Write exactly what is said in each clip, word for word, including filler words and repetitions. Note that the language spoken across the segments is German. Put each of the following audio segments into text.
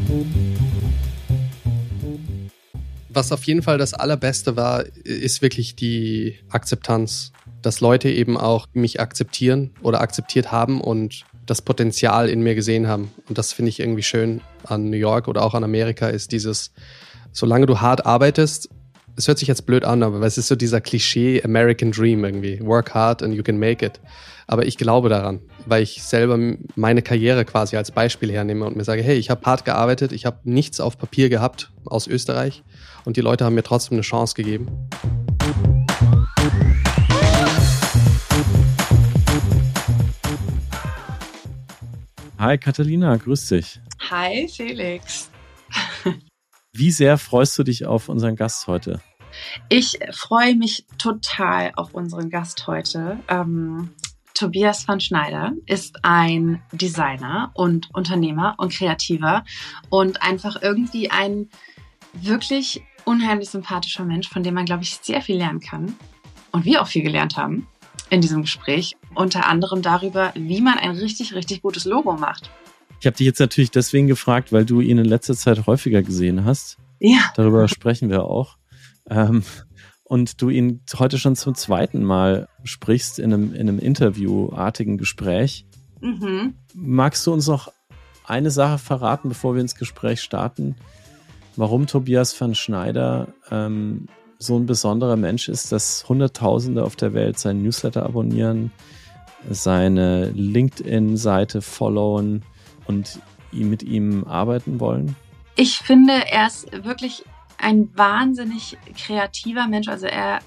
Was auf jeden Fall das Allerbeste war, ist wirklich die Akzeptanz. Dass Leute eben auch mich akzeptieren oder akzeptiert haben und das Potenzial in mir gesehen haben. Und das finde ich irgendwie schön an New York oder auch an Amerika, ist dieses, solange du hart arbeitest, es hört sich jetzt blöd an, aber es ist so dieser Klischee American Dream irgendwie. Work hard and you can make it. Aber ich glaube daran, weil ich selber meine Karriere quasi als Beispiel hernehme und mir sage, hey, ich habe hart gearbeitet, ich habe nichts auf Papier gehabt aus Österreich und die Leute haben mir trotzdem eine Chance gegeben. Hi Catalina, grüß dich. Hi Felix. Wie sehr freust du dich auf unseren Gast heute? Ich freue mich total auf unseren Gast heute. Ähm, Tobias van Schneider ist ein Designer und Unternehmer und Kreativer und einfach irgendwie ein wirklich unheimlich sympathischer Mensch, von dem man, glaube ich, sehr viel lernen kann und wir auch viel gelernt haben in diesem Gespräch. Unter anderem darüber, wie man ein richtig, richtig gutes Logo macht. Ich habe dich jetzt natürlich deswegen gefragt, weil du ihn in letzter Zeit häufiger gesehen hast. Ja. Darüber sprechen wir auch. Ähm, und du ihn heute schon zum zweiten Mal sprichst in einem, in einem interviewartigen Gespräch. Mhm. Magst du uns noch eine Sache verraten, bevor wir ins Gespräch starten? Warum Tobias van Schneider ähm, so ein besonderer Mensch ist, dass Hunderttausende auf der Welt seinen Newsletter abonnieren, seine LinkedIn-Seite followen und mit ihm arbeiten wollen? Ich finde, er ist wirklich ein wahnsinnig kreativer Mensch. Also er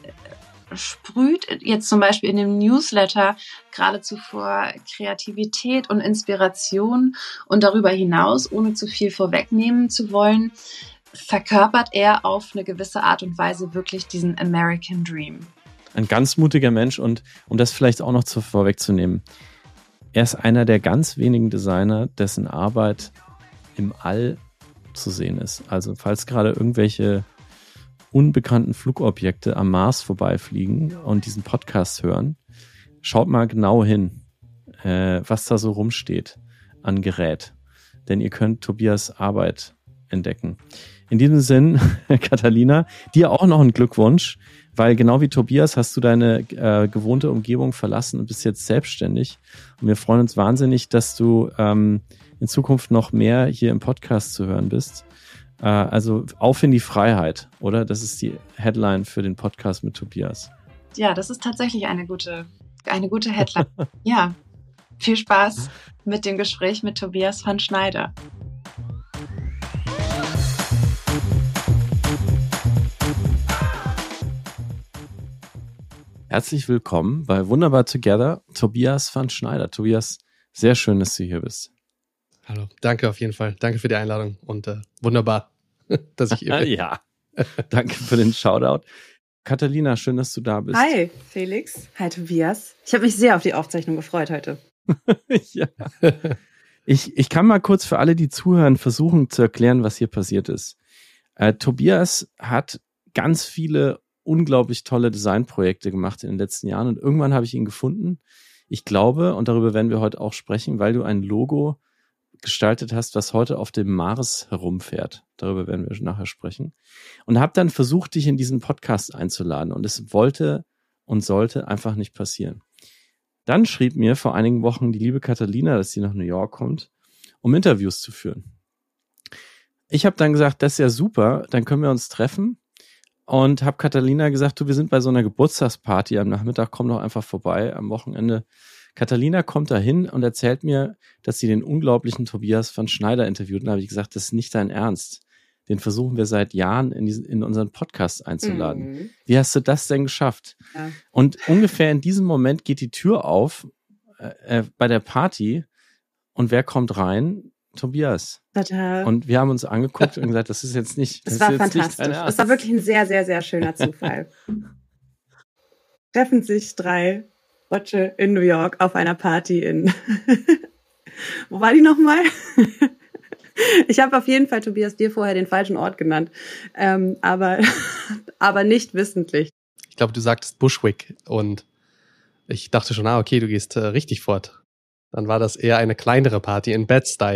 sprüht jetzt zum Beispiel in dem Newsletter geradezu vor Kreativität und Inspiration und darüber hinaus, ohne zu viel vorwegnehmen zu wollen, verkörpert er auf eine gewisse Art und Weise wirklich diesen American Dream. Ein ganz mutiger Mensch und um das vielleicht auch noch zu, vorwegzunehmen, er ist einer der ganz wenigen Designer, dessen Arbeit im All zu sehen ist. Also falls gerade irgendwelche unbekannten Flugobjekte am Mars vorbeifliegen und diesen Podcast hören, schaut mal genau hin, äh, was da so rumsteht an Gerät. Denn ihr könnt Tobias Arbeit entdecken. In diesem Sinn, Catalina, dir auch noch einen Glückwunsch, weil genau wie Tobias hast du deine äh, gewohnte Umgebung verlassen und bist jetzt selbstständig. Und wir freuen uns wahnsinnig, dass du ähm, in Zukunft noch mehr hier im Podcast zu hören bist. Äh, also auf in die Freiheit, oder? Das ist die Headline für den Podcast mit Tobias. Ja, das ist tatsächlich eine gute, eine gute Headline. Ja, viel Spaß mit dem Gespräch mit Tobias van Schneider. Herzlich willkommen bei Wunderbar Together, Tobias van Schneider. Tobias, sehr schön, dass du hier bist. Hallo, danke auf jeden Fall. Danke für die Einladung und äh, wunderbar, dass ich hier bin. Ja, danke für den Shoutout. Catalina, schön, dass du da bist. Hi, Felix. Hi, Tobias. Ich habe mich sehr auf die Aufzeichnung gefreut heute. Ja. Ich, ich kann mal kurz für alle, die zuhören, versuchen zu erklären, was hier passiert ist. Äh, Tobias hat ganz viele unglaublich tolle Designprojekte gemacht in den letzten Jahren und irgendwann habe ich ihn gefunden. Ich glaube, und darüber werden wir heute auch sprechen, weil du ein Logo gestaltet hast, was heute auf dem Mars herumfährt. Darüber werden wir nachher sprechen. Und habe dann versucht, dich in diesen Podcast einzuladen und es wollte und sollte einfach nicht passieren. Dann schrieb mir vor einigen Wochen die liebe Catalina, dass sie nach New York kommt, um Interviews zu führen. Ich habe dann gesagt, das ist ja super, dann können wir uns treffen. Und habe Catalina gesagt, du, wir sind bei so einer Geburtstagsparty am Nachmittag, komm doch einfach vorbei am Wochenende. Catalina kommt da hin und erzählt mir, dass sie den unglaublichen Tobias van Schneider interviewt. Und da habe ich gesagt, das ist nicht dein Ernst. Den versuchen wir seit Jahren in, diesen, in unseren Podcast einzuladen. Mhm. Wie hast du das denn geschafft? Ja. Und ungefähr in diesem Moment geht die Tür auf äh, bei der Party und wer kommt rein? Tobias. Tada. Und wir haben uns angeguckt und gesagt, das ist jetzt nicht. Das, das war ist jetzt fantastisch. Nicht das war wirklich ein sehr, sehr, sehr schöner Zufall. Treffen sich drei Deutsche in New York auf einer Party in. Wo war die nochmal? Ich habe auf jeden Fall, Tobias, dir vorher den falschen Ort genannt. Ähm, aber, aber nicht wissentlich. Ich glaube, du sagtest Bushwick und ich dachte schon, ah, okay, du gehst äh, richtig fort. Dann war das eher eine kleinere Party in Bed-Stuy.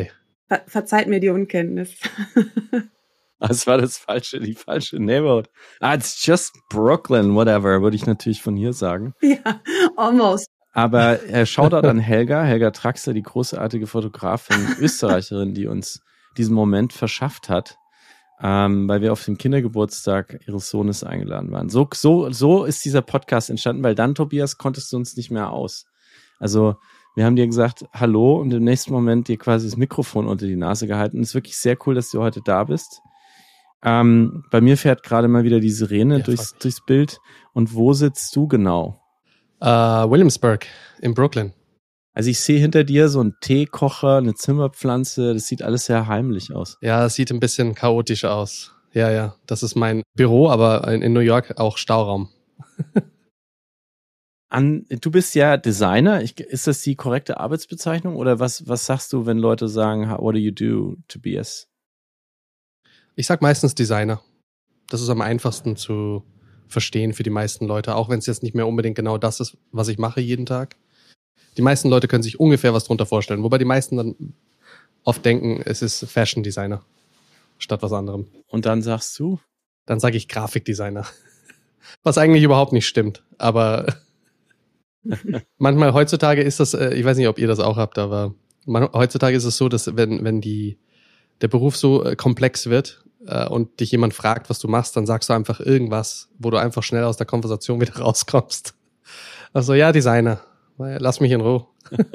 Ver- verzeiht mir die Unkenntnis. Das war das falsche, die falsche Neighborhood. Ah, it's just Brooklyn, whatever, würde ich natürlich von hier sagen. Ja, almost. Aber äh, Shoutout an Helga, Helga Traxler, die großartige Fotografin, Österreicherin, die uns diesen Moment verschafft hat, ähm, weil wir auf dem Kindergeburtstag ihres Sohnes eingeladen waren. So, so, so ist dieser Podcast entstanden, weil dann, Tobias, konntest du uns nicht mehr aus. Also wir haben dir gesagt, hallo, und im nächsten Moment dir quasi das Mikrofon unter die Nase gehalten. Und es ist wirklich sehr cool, dass du heute da bist. Ähm, bei mir fährt gerade mal wieder die Sirene Ja, durchs, durchs Bild. Und wo sitzt du genau? Uh, Williamsburg in Brooklyn. Also ich sehe hinter dir so einen Teekocher, eine Zimmerpflanze. Das sieht alles sehr heimlich aus. Ja, es sieht ein bisschen chaotisch aus. Ja, ja, das ist mein Büro, aber in, in New York auch Stauraum. An, du bist ja Designer. Ich, ist das die korrekte Arbeitsbezeichnung? Oder was, was sagst du, wenn Leute sagen, what do you do, Tobias? Ich sag meistens Designer. Das ist am einfachsten zu verstehen für die meisten Leute, auch wenn es jetzt nicht mehr unbedingt genau das ist, was ich mache jeden Tag. Die meisten Leute können sich ungefähr was drunter vorstellen, wobei die meisten dann oft denken, es ist Fashion Designer statt was anderem. Und dann sagst du? Dann sage ich Grafikdesigner. Was eigentlich überhaupt nicht stimmt, aber manchmal heutzutage ist das, ich weiß nicht, ob ihr das auch habt, aber man, heutzutage ist es so, dass wenn, wenn die, der Beruf so äh, komplex wird äh, und dich jemand fragt, was du machst, dann sagst du einfach irgendwas, wo du einfach schnell aus der Konversation wieder rauskommst. Also ja, Designer, lass mich in Ruhe.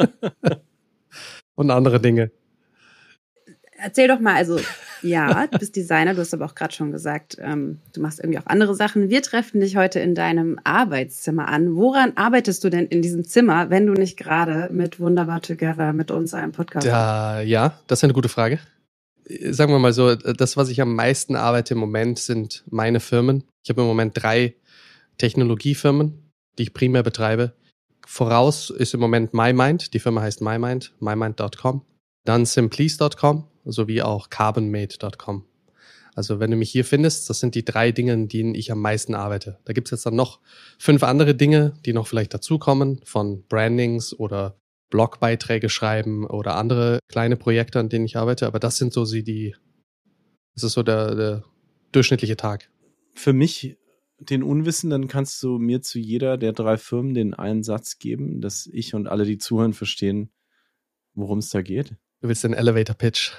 Und andere Dinge. Erzähl doch mal, also ja, du bist Designer, du hast aber auch gerade schon gesagt, ähm, du machst irgendwie auch andere Sachen. Wir treffen dich heute in deinem Arbeitszimmer an. Woran arbeitest du denn in diesem Zimmer, wenn du nicht gerade mit Wunderbar Together mit uns einen Podcast machst? Da, ja, das ist eine gute Frage. Sagen wir mal so, das, was ich am meisten arbeite im Moment, sind meine Firmen. Ich habe im Moment drei Technologiefirmen, die ich primär betreibe. Voraus ist im Moment MyMind, die Firma heißt MyMind, mymind Punkt com. Dann Simplease Punkt com sowie auch Carbonmate Punkt com. Also wenn du mich hier findest, das sind die drei Dinge, in denen ich am meisten arbeite. Da gibt es jetzt dann noch fünf andere Dinge, die noch vielleicht dazukommen, von Brandings oder Blogbeiträge schreiben oder andere kleine Projekte, an denen ich arbeite. Aber das sind so sie die, das ist so der, der durchschnittliche Tag. Für mich, den Unwissenden, kannst du mir zu jeder der drei Firmen den einen Satz geben, dass ich und alle, die zuhören, verstehen, worum es da geht. Du willst den Elevator Pitch.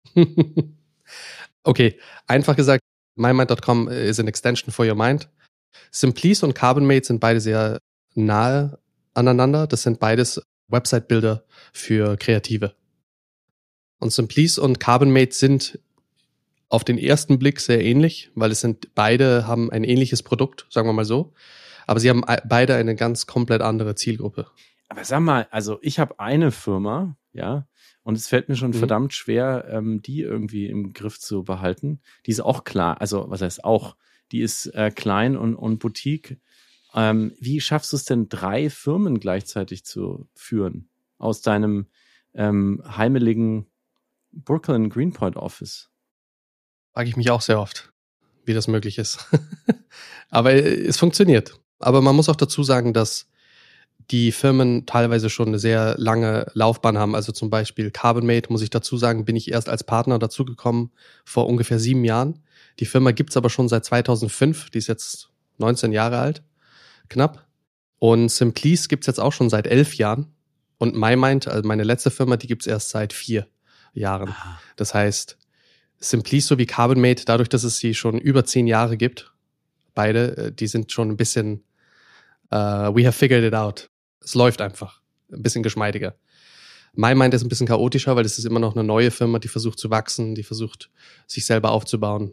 Okay, einfach gesagt, mymind Punkt com is an extension for your mind. Simplease und Carbonmate sind beide sehr nahe aneinander. Das sind beides Website-Builder für Kreative. Und Simplease und Carbonmate sind auf den ersten Blick sehr ähnlich, weil es sind beide haben ein ähnliches Produkt, sagen wir mal so. Aber sie haben beide eine ganz komplett andere Zielgruppe. Aber sag mal, also ich habe eine Firma, ja, und es fällt mir schon mhm. verdammt schwer, ähm, die irgendwie im Griff zu behalten. Die ist auch klar, also was heißt auch, die ist äh, klein und, und Boutique. Ähm, wie schaffst du es denn, drei Firmen gleichzeitig zu führen aus deinem ähm, heimeligen Brooklyn Greenpoint Office? Frage ich mich auch sehr oft, wie das möglich ist. Aber es funktioniert. Aber man muss auch dazu sagen, dass die Firmen teilweise schon eine sehr lange Laufbahn haben. Also zum Beispiel Carbonmate, muss ich dazu sagen, bin ich erst als Partner dazugekommen vor ungefähr sieben Jahren. Die Firma gibt's aber schon seit zweitausendfünf, die ist jetzt neunzehn Jahre alt, knapp. Und Simplease gibt's jetzt auch schon seit elf Jahren. Und MyMind, also meine letzte Firma, die gibt's erst seit vier Jahren. Das heißt, Simplease sowie Carbonmate, dadurch, dass es sie schon über zehn Jahre gibt, beide, die sind schon ein bisschen, uh, we have figured it out. Es läuft einfach. Ein bisschen geschmeidiger. MyMind ist ein bisschen chaotischer, weil es ist immer noch eine neue Firma, die versucht zu wachsen, die versucht, sich selber aufzubauen.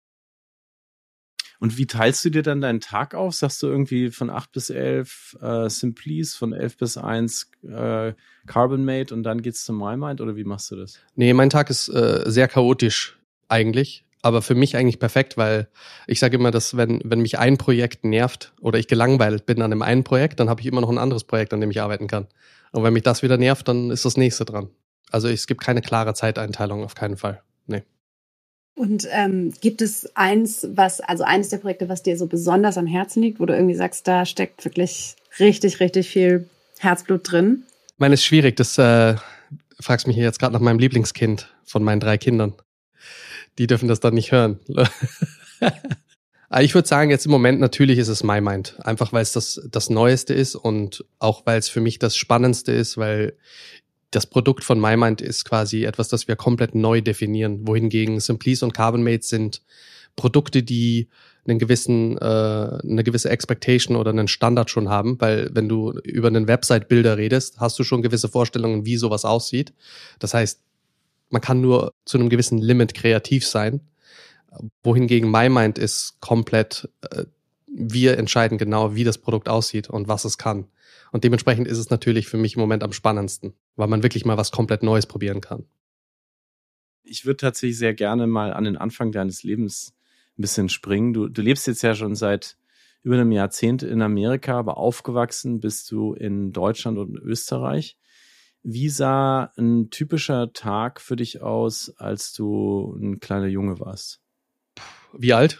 Und wie teilst du dir dann deinen Tag auf? Sagst du irgendwie von acht bis elf äh, Simplease, von elf bis eins äh, Carbonmate und dann geht's zu MyMind oder wie machst du das? Nee, mein Tag ist äh, sehr chaotisch eigentlich, aber für mich eigentlich perfekt, weil ich sage immer, dass wenn wenn mich ein Projekt nervt oder ich gelangweilt bin an dem einen Projekt, dann habe ich immer noch ein anderes Projekt, an dem ich arbeiten kann. Und wenn mich das wieder nervt, dann ist das nächste dran. Also es gibt keine klare Zeiteinteilung, auf keinen Fall. Nee. Und ähm, gibt es eins, was, also eines der Projekte, was dir so besonders am Herzen liegt, wo du irgendwie sagst, da steckt wirklich richtig, richtig viel Herzblut drin? Ich meine, es ist schwierig, das äh, fragst mich jetzt gerade nach meinem Lieblingskind von meinen drei Kindern. Die dürfen das dann nicht hören. Ich würde sagen, jetzt im Moment natürlich ist es MyMind. Einfach weil es das, das Neueste ist und auch weil es für mich das Spannendste ist, weil das Produkt von MyMind ist quasi etwas, das wir komplett neu definieren. Wohingegen Simplease und Carbonmate sind Produkte, die einen gewissen, äh, eine gewisse Expectation oder einen Standard schon haben, weil wenn du über einen Website-Bilder redest, hast du schon gewisse Vorstellungen, wie sowas aussieht. Das heißt, man kann nur zu einem gewissen Limit kreativ sein. Wohingegen MyMind ist komplett, äh, wir entscheiden genau, wie das Produkt aussieht und was es kann. Und dementsprechend ist es natürlich für mich im Moment am spannendsten, weil man wirklich mal was komplett Neues probieren kann. Ich würde tatsächlich sehr gerne mal an den Anfang deines Lebens ein bisschen springen. Du, du lebst jetzt ja schon seit über einem Jahrzehnt in Amerika, aber aufgewachsen bist du in Deutschland und Österreich. Wie sah ein typischer Tag für dich aus, als du ein kleiner Junge warst? Wie alt?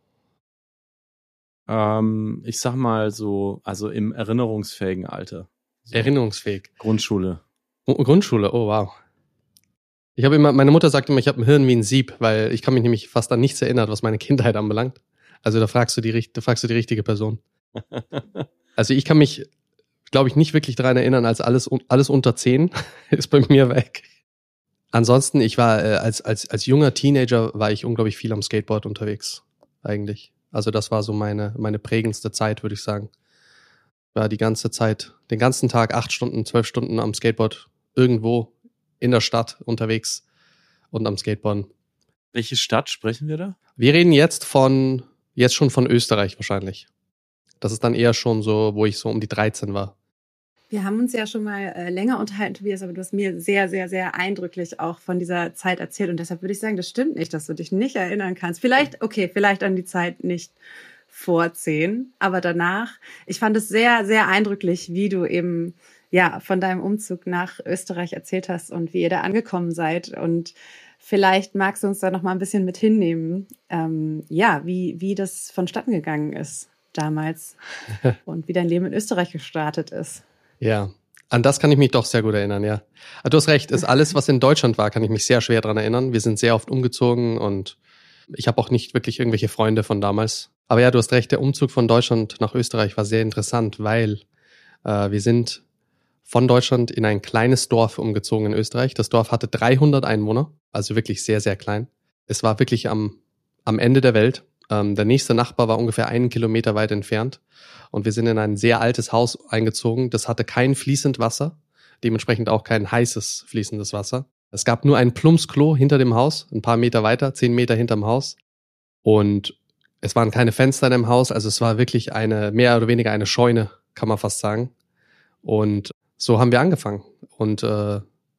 Ähm, ich sag mal so, also im erinnerungsfähigen Alter. So Erinnerungsfähig. Grundschule. Grundschule, oh wow. Ich habe immer, meine Mutter sagt immer, ich habe ein Hirn wie ein Sieb, weil ich kann mich nämlich fast an nichts erinnern, was meine Kindheit anbelangt. Also da fragst du die, da fragst du die richtige Person. Also ich kann mich, glaube ich, nicht wirklich daran erinnern, als alles, alles unter zehn ist bei mir weg. Ansonsten, ich war äh, als, als, als junger Teenager war ich unglaublich viel am Skateboard unterwegs, eigentlich. Also das war so meine, meine prägendste Zeit, würde ich sagen. War die ganze Zeit, den ganzen Tag acht Stunden, zwölf Stunden am Skateboard irgendwo in der Stadt unterwegs und am Skateboarden. Welche Stadt sprechen wir da? Wir reden jetzt von, jetzt schon von Österreich wahrscheinlich. Das ist dann eher schon so, wo ich so um die dreizehn war. Wir haben uns ja schon mal äh, länger unterhalten, Tobias, aber du hast mir sehr, sehr, sehr eindrücklich auch von dieser Zeit erzählt. Und deshalb würde ich sagen, das stimmt nicht, dass du dich nicht erinnern kannst. Vielleicht, okay, vielleicht an die Zeit nicht vor zehn, aber danach. Ich fand es sehr, sehr eindrücklich, wie du eben ja von deinem Umzug nach Österreich erzählt hast und wie ihr da angekommen seid. Und vielleicht magst du uns da noch mal ein bisschen mit hinnehmen, ähm, ja, wie, wie das vonstatten gegangen ist damals und wie dein Leben in Österreich gestartet ist. Ja, an das kann ich mich doch sehr gut erinnern, ja. Aber du hast recht, ist alles, was in Deutschland war, kann ich mich sehr schwer dran erinnern. Wir sind sehr oft umgezogen und ich habe auch nicht wirklich irgendwelche Freunde von damals. Aber ja, du hast recht, der Umzug von Deutschland nach Österreich war sehr interessant, weil äh, wir sind von Deutschland in ein kleines Dorf umgezogen in Österreich. Das Dorf hatte dreihundert Einwohner, also wirklich sehr, sehr klein. Es war wirklich am, am Ende der Welt. Ähm, der nächste Nachbar war ungefähr einen Kilometer weit entfernt. Und wir sind in ein sehr altes Haus eingezogen. Das hatte kein fließend Wasser, dementsprechend auch kein heißes fließendes Wasser. Es gab nur ein Plumpsklo hinter dem Haus, ein paar Meter weiter, zehn Meter hinterm Haus. Und es waren keine Fenster in dem Haus, also es war wirklich eine, mehr oder weniger eine Scheune, kann man fast sagen. Und so haben wir angefangen. Und äh,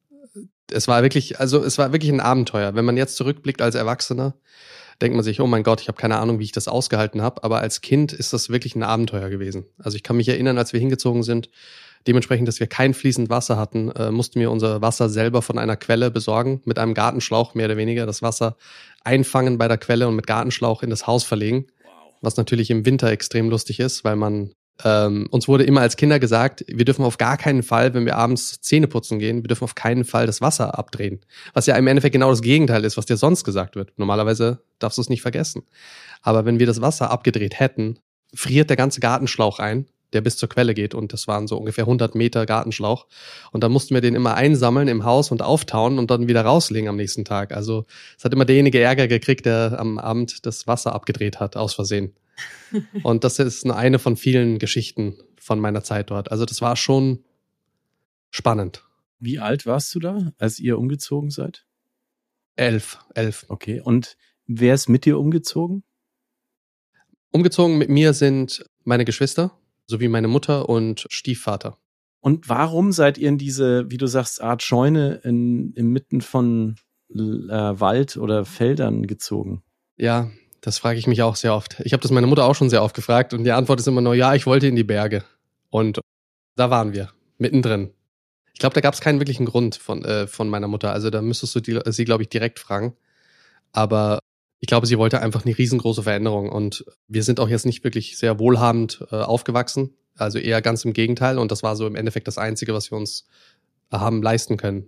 es war wirklich, also es war wirklich ein Abenteuer. Wenn man jetzt zurückblickt als Erwachsener, denkt man sich, oh mein Gott, ich habe keine Ahnung, wie ich das ausgehalten habe. Aber als Kind ist das wirklich ein Abenteuer gewesen. Also ich kann mich erinnern, als wir hingezogen sind, dementsprechend, dass wir kein fließend Wasser hatten, äh, mussten wir unser Wasser selber von einer Quelle besorgen, mit einem Gartenschlauch mehr oder weniger, das Wasser einfangen bei der Quelle und mit Gartenschlauch in das Haus verlegen. Wow. Was natürlich im Winter extrem lustig ist, weil man, ähm, uns wurde immer als Kinder gesagt, wir dürfen auf gar keinen Fall, wenn wir abends Zähne putzen gehen, wir dürfen auf keinen Fall das Wasser abdrehen. Was ja im Endeffekt genau das Gegenteil ist, was dir sonst gesagt wird. Normalerweise darfst du es nicht vergessen. Aber wenn wir das Wasser abgedreht hätten, friert der ganze Gartenschlauch ein, der bis zur Quelle geht, und das waren so ungefähr hundert Meter Gartenschlauch, und dann mussten wir den immer einsammeln im Haus und auftauen und dann wieder rauslegen am nächsten Tag. Also es hat immer derjenige Ärger gekriegt, der am Abend das Wasser abgedreht hat, aus Versehen. Und das ist nur eine von vielen Geschichten von meiner Zeit dort. Also das war schon spannend. Wie alt warst du da, als ihr umgezogen seid? Elf, elf. Okay, und wer ist mit dir umgezogen? Umgezogen mit mir sind meine Geschwister, sowie meine Mutter und Stiefvater. Und warum seid ihr in diese, wie du sagst, Art Scheune in, inmitten von äh, Wald oder Feldern gezogen? Ja, das frage ich mich auch sehr oft. Ich habe das meine Mutter auch schon sehr oft gefragt und die Antwort ist immer nur, ja, ich wollte in die Berge. Und da waren wir, mittendrin. Ich glaube, da gab es keinen wirklichen Grund von, äh, von meiner Mutter. Also da müsstest du die, sie, glaube ich, direkt fragen. Aber ich glaube, sie wollte einfach eine riesengroße Veränderung. Und wir sind auch jetzt nicht wirklich sehr wohlhabend äh, aufgewachsen. Also eher ganz im Gegenteil. Und das war so im Endeffekt das Einzige, was wir uns haben leisten können.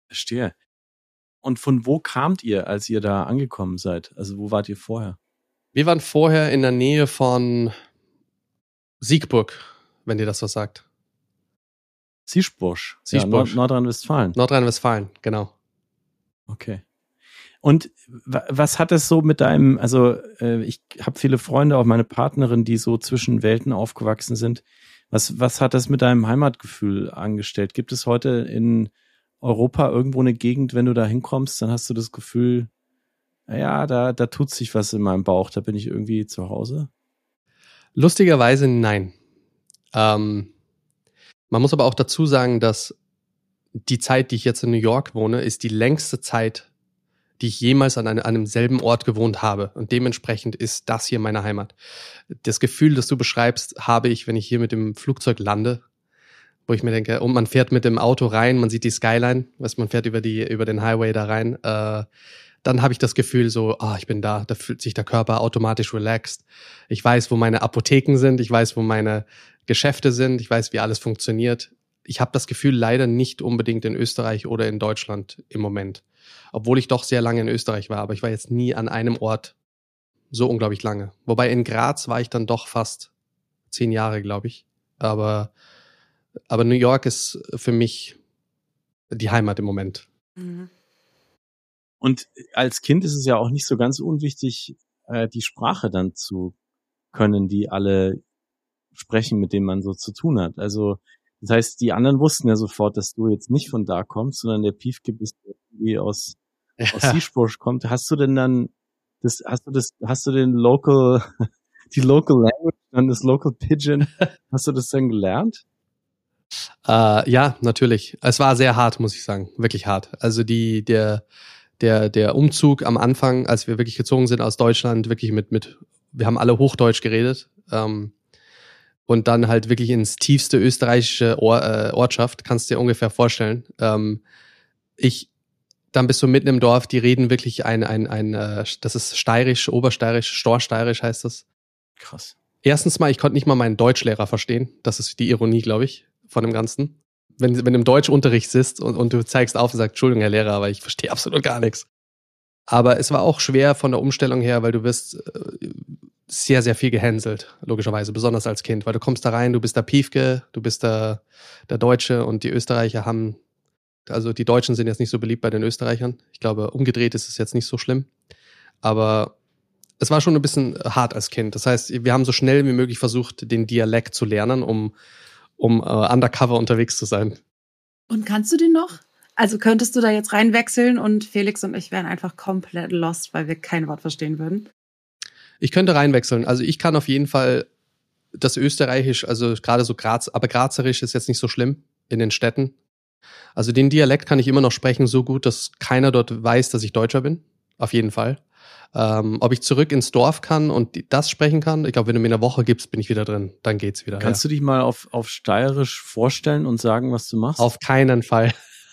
Verstehe. Und von wo kamt ihr, als ihr da angekommen seid? Also wo wart ihr vorher? Wir waren vorher in der Nähe von Siegburg, wenn dir das was sagt. Siegburg. Ja, Siegburg. Nord- Nordrhein-Westfalen. Nordrhein-Westfalen, genau. Okay. Und wa- was hat es so mit deinem, also äh, ich habe viele Freunde, auch meine Partnerin, die so zwischen Welten aufgewachsen sind. Was, was hat das mit deinem Heimatgefühl angestellt? Gibt es heute in Europa irgendwo eine Gegend, wenn du da hinkommst, dann hast du das Gefühl, naja, da, da tut sich was in meinem Bauch, da bin ich irgendwie zu Hause? Lustigerweise nein. Ähm, man muss aber auch dazu sagen, dass die Zeit, die ich jetzt in New York wohne, ist die längste Zeit, die ich jemals an, einem, an einem selben Ort gewohnt habe. Und dementsprechend ist das hier meine Heimat. Das Gefühl, das du beschreibst, habe ich, wenn ich hier mit dem Flugzeug lande, wo ich mir denke, und man fährt mit dem Auto rein, man sieht die Skyline, weißt, man fährt über die über den Highway da rein, äh, dann habe ich das Gefühl so, ah, ich bin da, da fühlt sich der Körper automatisch relaxed. Ich weiß, wo meine Apotheken sind, ich weiß, wo meine Geschäfte sind, ich weiß, wie alles funktioniert. Ich habe das Gefühl leider nicht unbedingt in Österreich oder in Deutschland im Moment. Obwohl ich doch sehr lange in Österreich war, aber ich war jetzt nie an einem Ort so unglaublich lange. Wobei in Graz war ich dann doch fast zehn Jahre, glaube ich. Aber, aber New York ist für mich die Heimat im Moment. Mhm. Und als Kind ist es ja auch nicht so ganz unwichtig, äh, die Sprache dann zu können, die alle sprechen, mit denen man so zu tun hat. Also das heißt, die anderen wussten ja sofort, dass du jetzt nicht von da kommst, sondern der Piefke bist, der irgendwie aus, aus Siegburg kommt. Hast du denn dann das, hast du das, hast du den Local, die Local Language, dann das Local Pidgin, hast du das dann gelernt? Äh, ja, natürlich. Es war sehr hart, muss ich sagen. Wirklich hart. Also die, der, der, der Umzug am Anfang, als wir wirklich gezogen sind aus Deutschland, wirklich mit, mit, wir haben alle Hochdeutsch geredet, ähm, und dann halt wirklich ins tiefste österreichische Or, äh, Ortschaft, kannst du dir ungefähr vorstellen. Ähm, ich, dann bist du mitten im Dorf, die reden wirklich ein, ein, ein, äh, das ist steirisch, obersteirisch, storsteirisch heißt das. Krass. Erstens mal, ich konnte nicht mal meinen Deutschlehrer verstehen. Das ist die Ironie, glaube ich, von dem Ganzen. Wenn, wenn du im Deutschunterricht sitzt und, und du zeigst auf und sagst, Entschuldigung, Herr Lehrer, aber ich verstehe absolut gar nichts. Aber es war auch schwer von der Umstellung her, weil du wirst äh, sehr, sehr viel gehänselt, logischerweise, besonders als Kind. Weil du kommst da rein, du bist der Piefke, du bist der, der Deutsche und die Österreicher haben, also die Deutschen sind jetzt nicht so beliebt bei den Österreichern. Ich glaube, umgedreht ist es jetzt nicht so schlimm. Aber es war schon ein bisschen hart als Kind. Das heißt, wir haben so schnell wie möglich versucht, den Dialekt zu lernen, um, um uh, undercover unterwegs zu sein. Und kannst du den noch? Also könntest du da jetzt reinwechseln und Felix und ich wären einfach komplett lost, weil wir kein Wort verstehen würden? Ich könnte reinwechseln. Also ich kann auf jeden Fall das Österreichisch, also gerade so Graz, aber Grazerisch ist jetzt nicht so schlimm in den Städten. Also den Dialekt kann ich immer noch sprechen, so gut, dass keiner dort weiß, dass ich Deutscher bin. Auf jeden Fall. Ähm, ob ich zurück ins Dorf kann und das sprechen kann, ich glaube, wenn du mir eine Woche gibst, bin ich wieder drin. Dann geht's wieder. Kannst ja. du dich mal auf, auf Steirisch vorstellen und sagen, was du machst? Auf keinen Fall.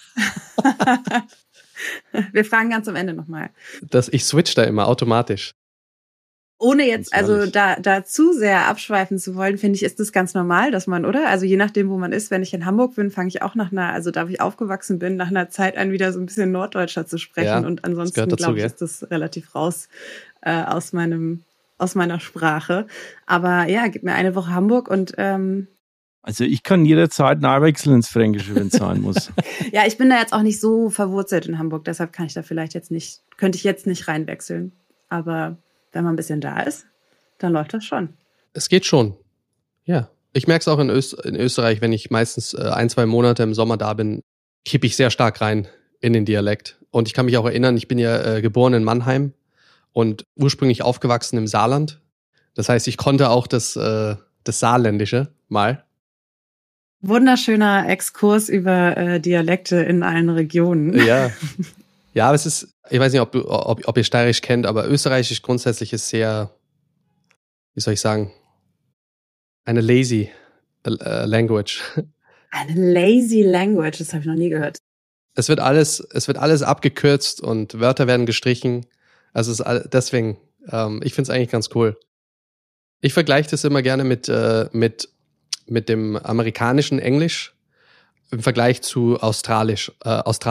Wir fragen ganz am Ende nochmal. Das, ich switch da immer automatisch. Ohne jetzt Ganz also ehrlich. da, da zu sehr abschweifen zu wollen, finde ich, ist das ganz normal, dass man, oder? Also je nachdem, wo man ist, wenn ich in Hamburg bin, fange ich auch nach einer, also da ich aufgewachsen bin, nach einer Zeit an, wieder so ein bisschen Norddeutscher zu sprechen. Ja, und das ansonsten, gehört dazu, glaube ich, gell? ist das relativ raus äh, aus meinem, aus meiner Sprache. Aber ja, gib mir eine Woche Hamburg und ähm, Also ich kann jederzeit nachwechseln ins Fränkische, wenn es sein muss. ja, ich bin da jetzt auch nicht so verwurzelt in Hamburg, deshalb kann ich da vielleicht jetzt nicht, könnte ich jetzt nicht reinwechseln. Aber wenn man ein bisschen da ist, dann läuft das schon. Es geht schon. Ja. Ich merke es auch in, Öst- in Österreich, wenn ich meistens äh, ein, zwei Monate im Sommer da bin, kippe ich sehr stark rein in den Dialekt. Und ich kann mich auch erinnern, ich bin ja äh, geboren in Mannheim und ursprünglich aufgewachsen im Saarland. Das heißt, ich konnte auch das, äh, das Saarländische mal. Wunderschöner Exkurs über äh, Dialekte in allen Regionen. Ja. Ja, aber es ist, ich weiß nicht, ob, du, ob, ob ihr Steirisch kennt, aber Österreichisch grundsätzlich ist sehr, wie soll ich sagen, eine lazy äh, Language. Eine lazy language, das habe ich noch nie gehört. Es wird alles, es wird alles abgekürzt und Wörter werden gestrichen. Also es ist all, deswegen, ähm, ich finde es eigentlich ganz cool. Ich vergleiche das immer gerne mit, äh, mit, mit dem amerikanischen Englisch im Vergleich zu Australisch, äh, Australiern.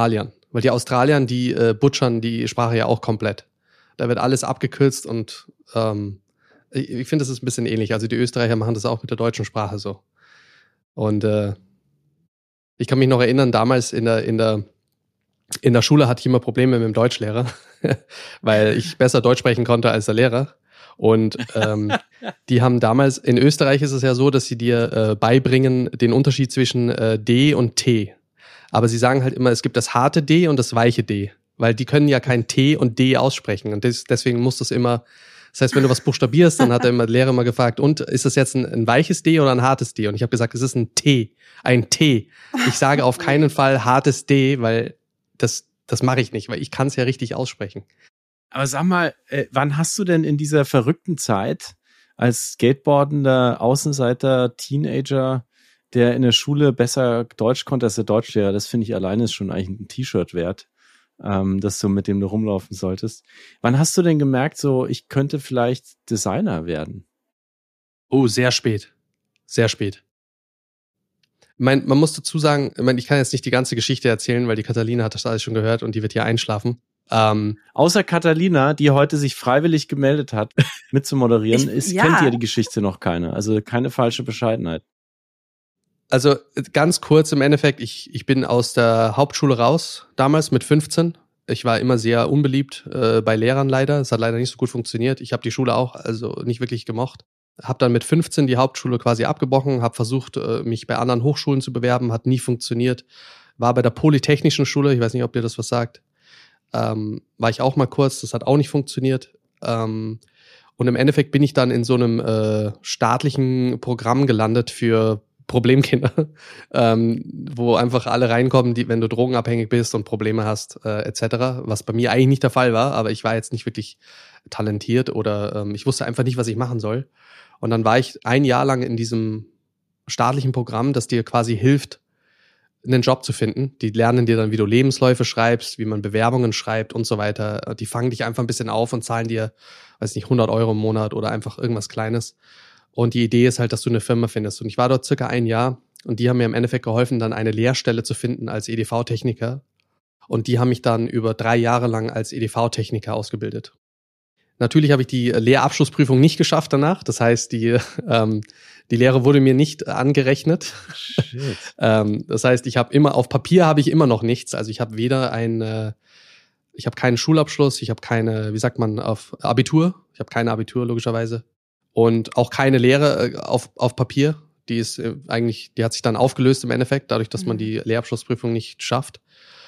Weil die Australier, die äh, butchern die Sprache ja auch komplett. Da wird alles abgekürzt und ähm, ich, ich finde, das ist ein bisschen ähnlich. Also die Österreicher machen das auch mit der deutschen Sprache so. Und äh, ich kann mich noch erinnern, damals in der, in der, in der Schule hatte ich immer Probleme mit dem Deutschlehrer, weil ich besser Deutsch sprechen konnte als der Lehrer. Und ähm, die haben damals, in Österreich ist es ja so, dass sie dir äh, beibringen den Unterschied zwischen äh, D und T. Aber sie sagen halt immer, es gibt das harte D und das weiche D. Weil die können ja kein T und D aussprechen. Und des, deswegen muss das immer, das heißt, wenn du was buchstabierst, dann hat der, immer, der Lehrer immer gefragt, und ist das jetzt ein, ein weiches D oder ein hartes D? Und ich habe gesagt, es ist ein T, ein T. Ich sage auf keinen Fall hartes D, weil das, das mache ich nicht, weil ich kann es ja richtig aussprechen. Aber sag mal, äh, wann hast du denn in dieser verrückten Zeit als skateboardender Außenseiter, Teenager, der in der Schule besser Deutsch konnte als der Deutschlehrer, das finde ich alleine ist schon eigentlich ein T-Shirt wert, ähm, dass du mit dem du rumlaufen solltest. Wann hast du denn gemerkt, so ich könnte vielleicht Designer werden? Oh, sehr spät. Sehr spät. Ich mein, man muss dazu sagen, ich, mein, ich kann jetzt nicht die ganze Geschichte erzählen, weil die Catalina hat das alles schon gehört und die wird hier einschlafen. Ähm, Außer Catalina, die heute sich freiwillig gemeldet hat, mitzumoderieren, Ich- ist, ja. kennt ihr die Geschichte noch keine. Also keine falsche Bescheidenheit. Also ganz kurz im Endeffekt, ich, ich bin aus der Hauptschule raus, damals mit fünfzehn. Ich war immer sehr unbeliebt äh, bei Lehrern leider. Es hat leider nicht so gut funktioniert. Ich habe die Schule auch also nicht wirklich gemocht. Habe dann mit fünfzehn die Hauptschule quasi abgebrochen, habe versucht, äh, mich bei anderen Hochschulen zu bewerben, hat nie funktioniert. War bei der Polytechnischen Schule, ich weiß nicht, ob dir das was sagt. Ähm, war ich auch mal kurz, das hat auch nicht funktioniert. Ähm, und im Endeffekt bin ich dann in so einem äh, staatlichen Programm gelandet für Problemkinder, ähm, wo einfach alle reinkommen, die, wenn du drogenabhängig bist und Probleme hast, äh, et cetera. Was bei mir eigentlich nicht der Fall war, aber ich war jetzt nicht wirklich talentiert oder ähm, ich wusste einfach nicht, was ich machen soll. Und dann war ich ein Jahr lang in diesem staatlichen Programm, das dir quasi hilft, einen Job zu finden. Die lernen dir dann, wie du Lebensläufe schreibst, wie man Bewerbungen schreibt und so weiter. Die fangen dich einfach ein bisschen auf und zahlen dir, weiß nicht, hundert Euro im Monat oder einfach irgendwas Kleines. Und die Idee ist halt, dass du eine Firma findest. Und ich war dort circa ein Jahr und die haben mir im Endeffekt geholfen, dann eine Lehrstelle zu finden als E D V-Techniker. Und die haben mich dann über drei Jahre lang als E D V-Techniker ausgebildet. Natürlich habe ich die Lehrabschlussprüfung nicht geschafft danach. Das heißt, die, ähm, die Lehre wurde mir nicht angerechnet. Shit. ähm, das heißt, ich habe immer, auf Papier habe ich immer noch nichts. Also ich habe weder ein, äh, ich habe keinen Schulabschluss, ich habe keine, wie sagt man, auf Abitur. Ich habe keine Abitur, logischerweise. Und auch keine Lehre äh, auf, auf Papier. Die ist äh, eigentlich, die hat sich dann aufgelöst im Endeffekt, dadurch, dass man die Lehrabschlussprüfung nicht schafft.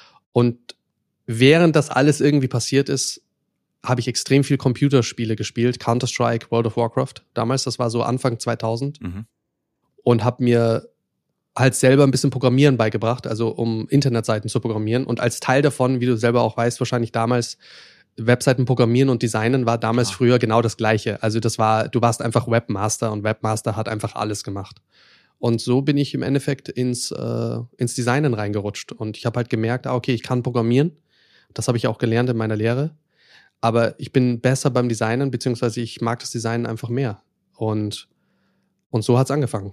Und während das alles irgendwie passiert ist, habe ich extrem viel Computerspiele gespielt, Counter-Strike, World of Warcraft. Damals, das war so Anfang zweitausend. Mhm. Und habe mir halt selber ein bisschen Programmieren beigebracht, also um Internetseiten zu programmieren. Und als Teil davon, wie du selber auch weißt, wahrscheinlich damals, Webseiten programmieren und designen war damals Ja. früher genau das Gleiche. Also das war, du warst einfach Webmaster und Webmaster hat einfach alles gemacht. Und so bin ich im Endeffekt ins, äh, ins Designen reingerutscht. Und ich habe halt gemerkt, ah, okay, ich kann programmieren. Das habe ich auch gelernt in meiner Lehre. Aber ich bin besser beim Designen, beziehungsweise ich mag das Designen einfach mehr. Und, und so hat's angefangen.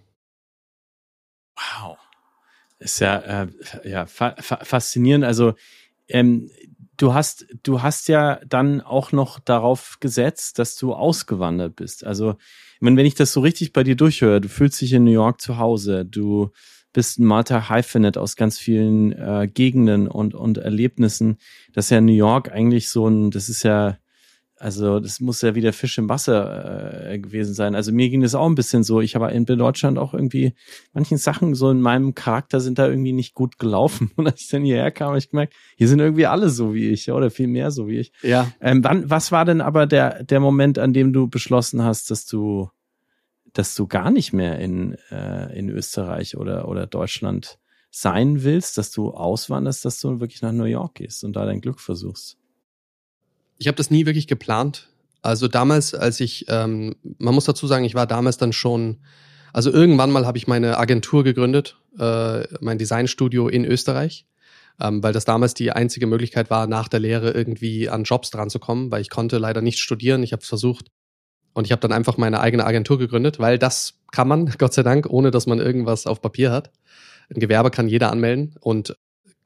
Wow. Ist ja, äh, ja fa fa faszinierend. Also ähm, du hast, du hast ja dann auch noch darauf gesetzt, dass du ausgewandert bist. Also ich meine, wenn ich das so richtig bei dir durchhöre, du fühlst dich in New York zu Hause, du bist ein Multi-Hyphenate aus ganz vielen äh, Gegenden und und Erlebnissen. Das ist ja New York eigentlich so ein, das ist ja, also das muss ja wieder Fisch im Wasser äh, gewesen sein. Also mir ging das auch ein bisschen so. Ich habe in Deutschland auch irgendwie manchen Sachen so in meinem Charakter sind da irgendwie nicht gut gelaufen. Und als ich dann hierher kam, habe ich gemerkt, hier sind irgendwie alle so wie ich, oder viel mehr so wie ich. Ja. Ähm, wann, was war denn aber der der Moment, an dem du beschlossen hast, dass du dass du gar nicht mehr in äh, in Österreich oder oder Deutschland sein willst, dass du auswanderst, dass du wirklich nach New York gehst und da dein Glück versuchst? Ich habe das nie wirklich geplant. Also damals, als ich, ähm, man muss dazu sagen, ich war damals dann schon, also irgendwann mal habe ich meine Agentur gegründet, äh, mein Designstudio in Österreich, ähm, weil das damals die einzige Möglichkeit war, nach der Lehre irgendwie an Jobs dran zu kommen, weil ich konnte leider nicht studieren, ich habe es versucht. Und ich habe dann einfach meine eigene Agentur gegründet, weil das kann man, Gott sei Dank, ohne dass man irgendwas auf Papier hat. Ein Gewerbe kann jeder anmelden und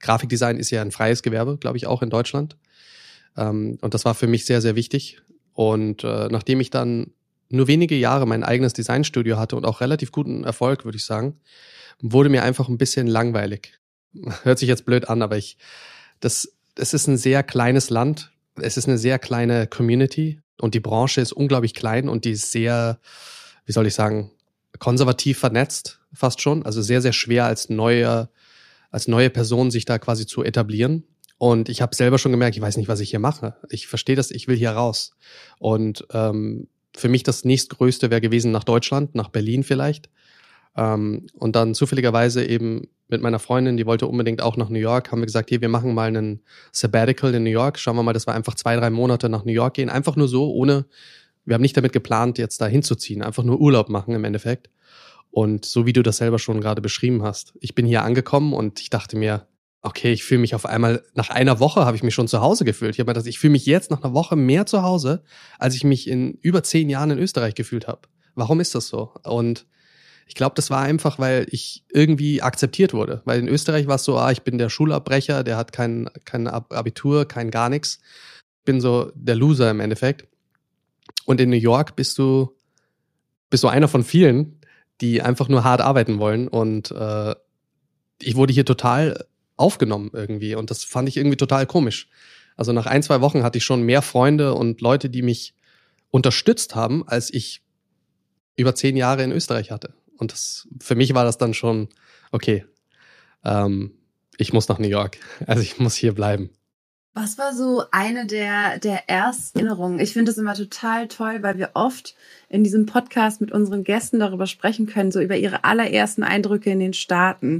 Grafikdesign ist ja ein freies Gewerbe, glaube ich, auch in Deutschland. Ähm, und das war für mich sehr, sehr wichtig. Und äh, nachdem ich dann nur wenige Jahre mein eigenes Designstudio hatte und auch relativ guten Erfolg, würde ich sagen, wurde mir einfach ein bisschen langweilig. Hört sich jetzt blöd an, aber ich, das, es ist ein sehr kleines Land. Es ist eine sehr kleine Community und die Branche ist unglaublich klein und die ist sehr, wie soll ich sagen, konservativ vernetzt, fast schon. Also sehr, sehr schwer als neue, als neue Person sich da quasi zu etablieren. Und ich habe selber schon gemerkt, ich weiß nicht, was ich hier mache. Ich verstehe das, ich will hier raus. Und ähm, für mich das nächstgrößte wäre gewesen nach Deutschland, nach Berlin vielleicht. Ähm, und dann zufälligerweise eben mit meiner Freundin, die wollte unbedingt auch nach New York, haben wir gesagt, hey, wir machen mal einen Sabbatical in New York. Schauen wir mal, dass wir einfach zwei, drei Monate nach New York gehen. Einfach nur so, ohne, wir haben nicht damit geplant, jetzt da hinzuziehen. Einfach nur Urlaub machen im Endeffekt. Und so wie du das selber schon gerade beschrieben hast. Ich bin hier angekommen und ich dachte mir, okay, ich fühle mich auf einmal, nach einer Woche habe ich mich schon zu Hause gefühlt. Ich habe mir gedacht, ich fühle mich jetzt nach einer Woche mehr zu Hause, als ich mich in über zehn Jahren in Österreich gefühlt habe. Warum ist das so? Und ich glaube, das war einfach, weil ich irgendwie akzeptiert wurde. Weil in Österreich war es so, ah, ich bin der Schulabbrecher, der hat kein, kein Abitur, kein gar nichts. Ich bin so der Loser im Endeffekt. Und in New York bist du, bist du einer von vielen, die einfach nur hart arbeiten wollen. Und äh, ich wurde hier total aufgenommen irgendwie. Und das fand ich irgendwie total komisch. Also nach ein, zwei Wochen hatte ich schon mehr Freunde und Leute, die mich unterstützt haben, als ich über zehn Jahre in Österreich hatte. Und das, für mich war das dann schon, okay, ähm, ich muss nach New York. Also ich muss hier bleiben. Was war so eine der, der ersten Erinnerungen? Ich finde das immer total toll, weil wir oft in diesem Podcast mit unseren Gästen darüber sprechen können, so über ihre allerersten Eindrücke in den Staaten.